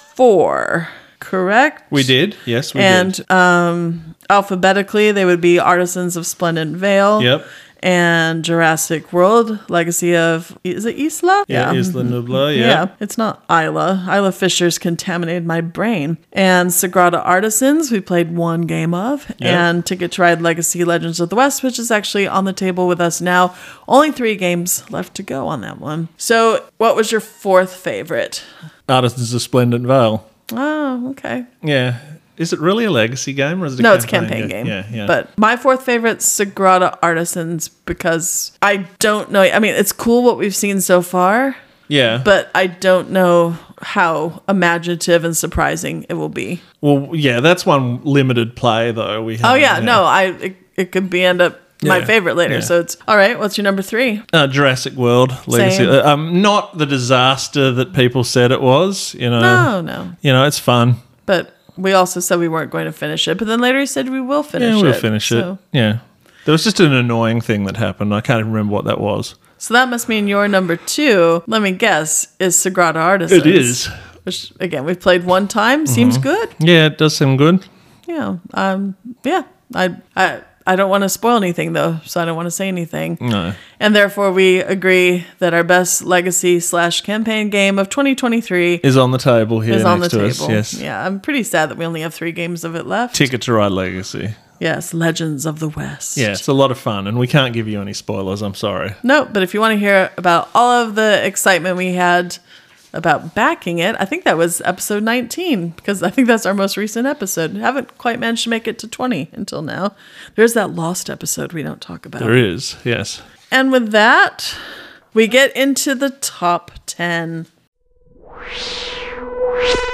Speaker 2: 4. Correct?
Speaker 1: We did. Yes, we did.
Speaker 2: And alphabetically, they would be Artisans of Splendid Vale.
Speaker 1: Yep.
Speaker 2: and Jurassic World, Legacy of, is it Isla?
Speaker 1: Yeah, Isla Nublar, yeah.
Speaker 2: Yeah, it's not Isla. Isla Fisher's contaminated my brain. And Sagrada Artisans, we played one game of.
Speaker 1: Yeah.
Speaker 2: And Ticket to Ride Legacy Legends of the West, which is actually on the table with us now. Only 3 games left to go on that one. So what was your 4th favorite?
Speaker 1: Artisans of Splendent Vale.
Speaker 2: Oh, okay.
Speaker 1: Yeah. Is it really a legacy game or is it
Speaker 2: No, it's a campaign game.
Speaker 1: Yeah.
Speaker 2: But my 4th favorite, Sagrada Artisans, because I don't know. I mean, it's cool what we've seen so far.
Speaker 1: Yeah.
Speaker 2: But I don't know how imaginative and surprising it will be.
Speaker 1: Well, yeah, that's one limited play though.
Speaker 2: Oh yeah, no, it could be end up my favorite later.
Speaker 1: Yeah.
Speaker 2: So it's all right. What's your number 3?
Speaker 1: Jurassic World Legacy. Not the disaster that people said it was.
Speaker 2: No.
Speaker 1: It's fun.
Speaker 2: But we also said we weren't going to finish it. But then later he said we will finish it.
Speaker 1: Yeah, we'll finish it. Yeah. There was just an annoying thing that happened. I can't even remember what that was.
Speaker 2: So that must mean your number 2, let me guess, is Sagrada Artisans.
Speaker 1: It is.
Speaker 2: Which, again, we've played one time. Seems good.
Speaker 1: Yeah, it does seem good.
Speaker 2: Yeah. I don't want to spoil anything, though, so I don't want to say anything.
Speaker 1: No.
Speaker 2: And therefore, we agree that our best legacy/campaign game of 2023
Speaker 1: is on the table here
Speaker 2: is on the
Speaker 1: next to
Speaker 2: table.
Speaker 1: us. Yes.
Speaker 2: Yeah, I'm pretty sad that we only have 3 games of it left.
Speaker 1: Ticket to Ride Legacy.
Speaker 2: Yes, Legends of the West.
Speaker 1: Yeah, it's a lot of fun, and we can't give you any spoilers. I'm sorry.
Speaker 2: No, but if you want to hear about all of the excitement we had about backing it, I think that was episode 19, because I think that's our most recent episode. Haven't quite managed to make it to 20 until now. There's that lost episode we don't talk about.
Speaker 1: There is, yes.
Speaker 2: And with that, we get into the top 10.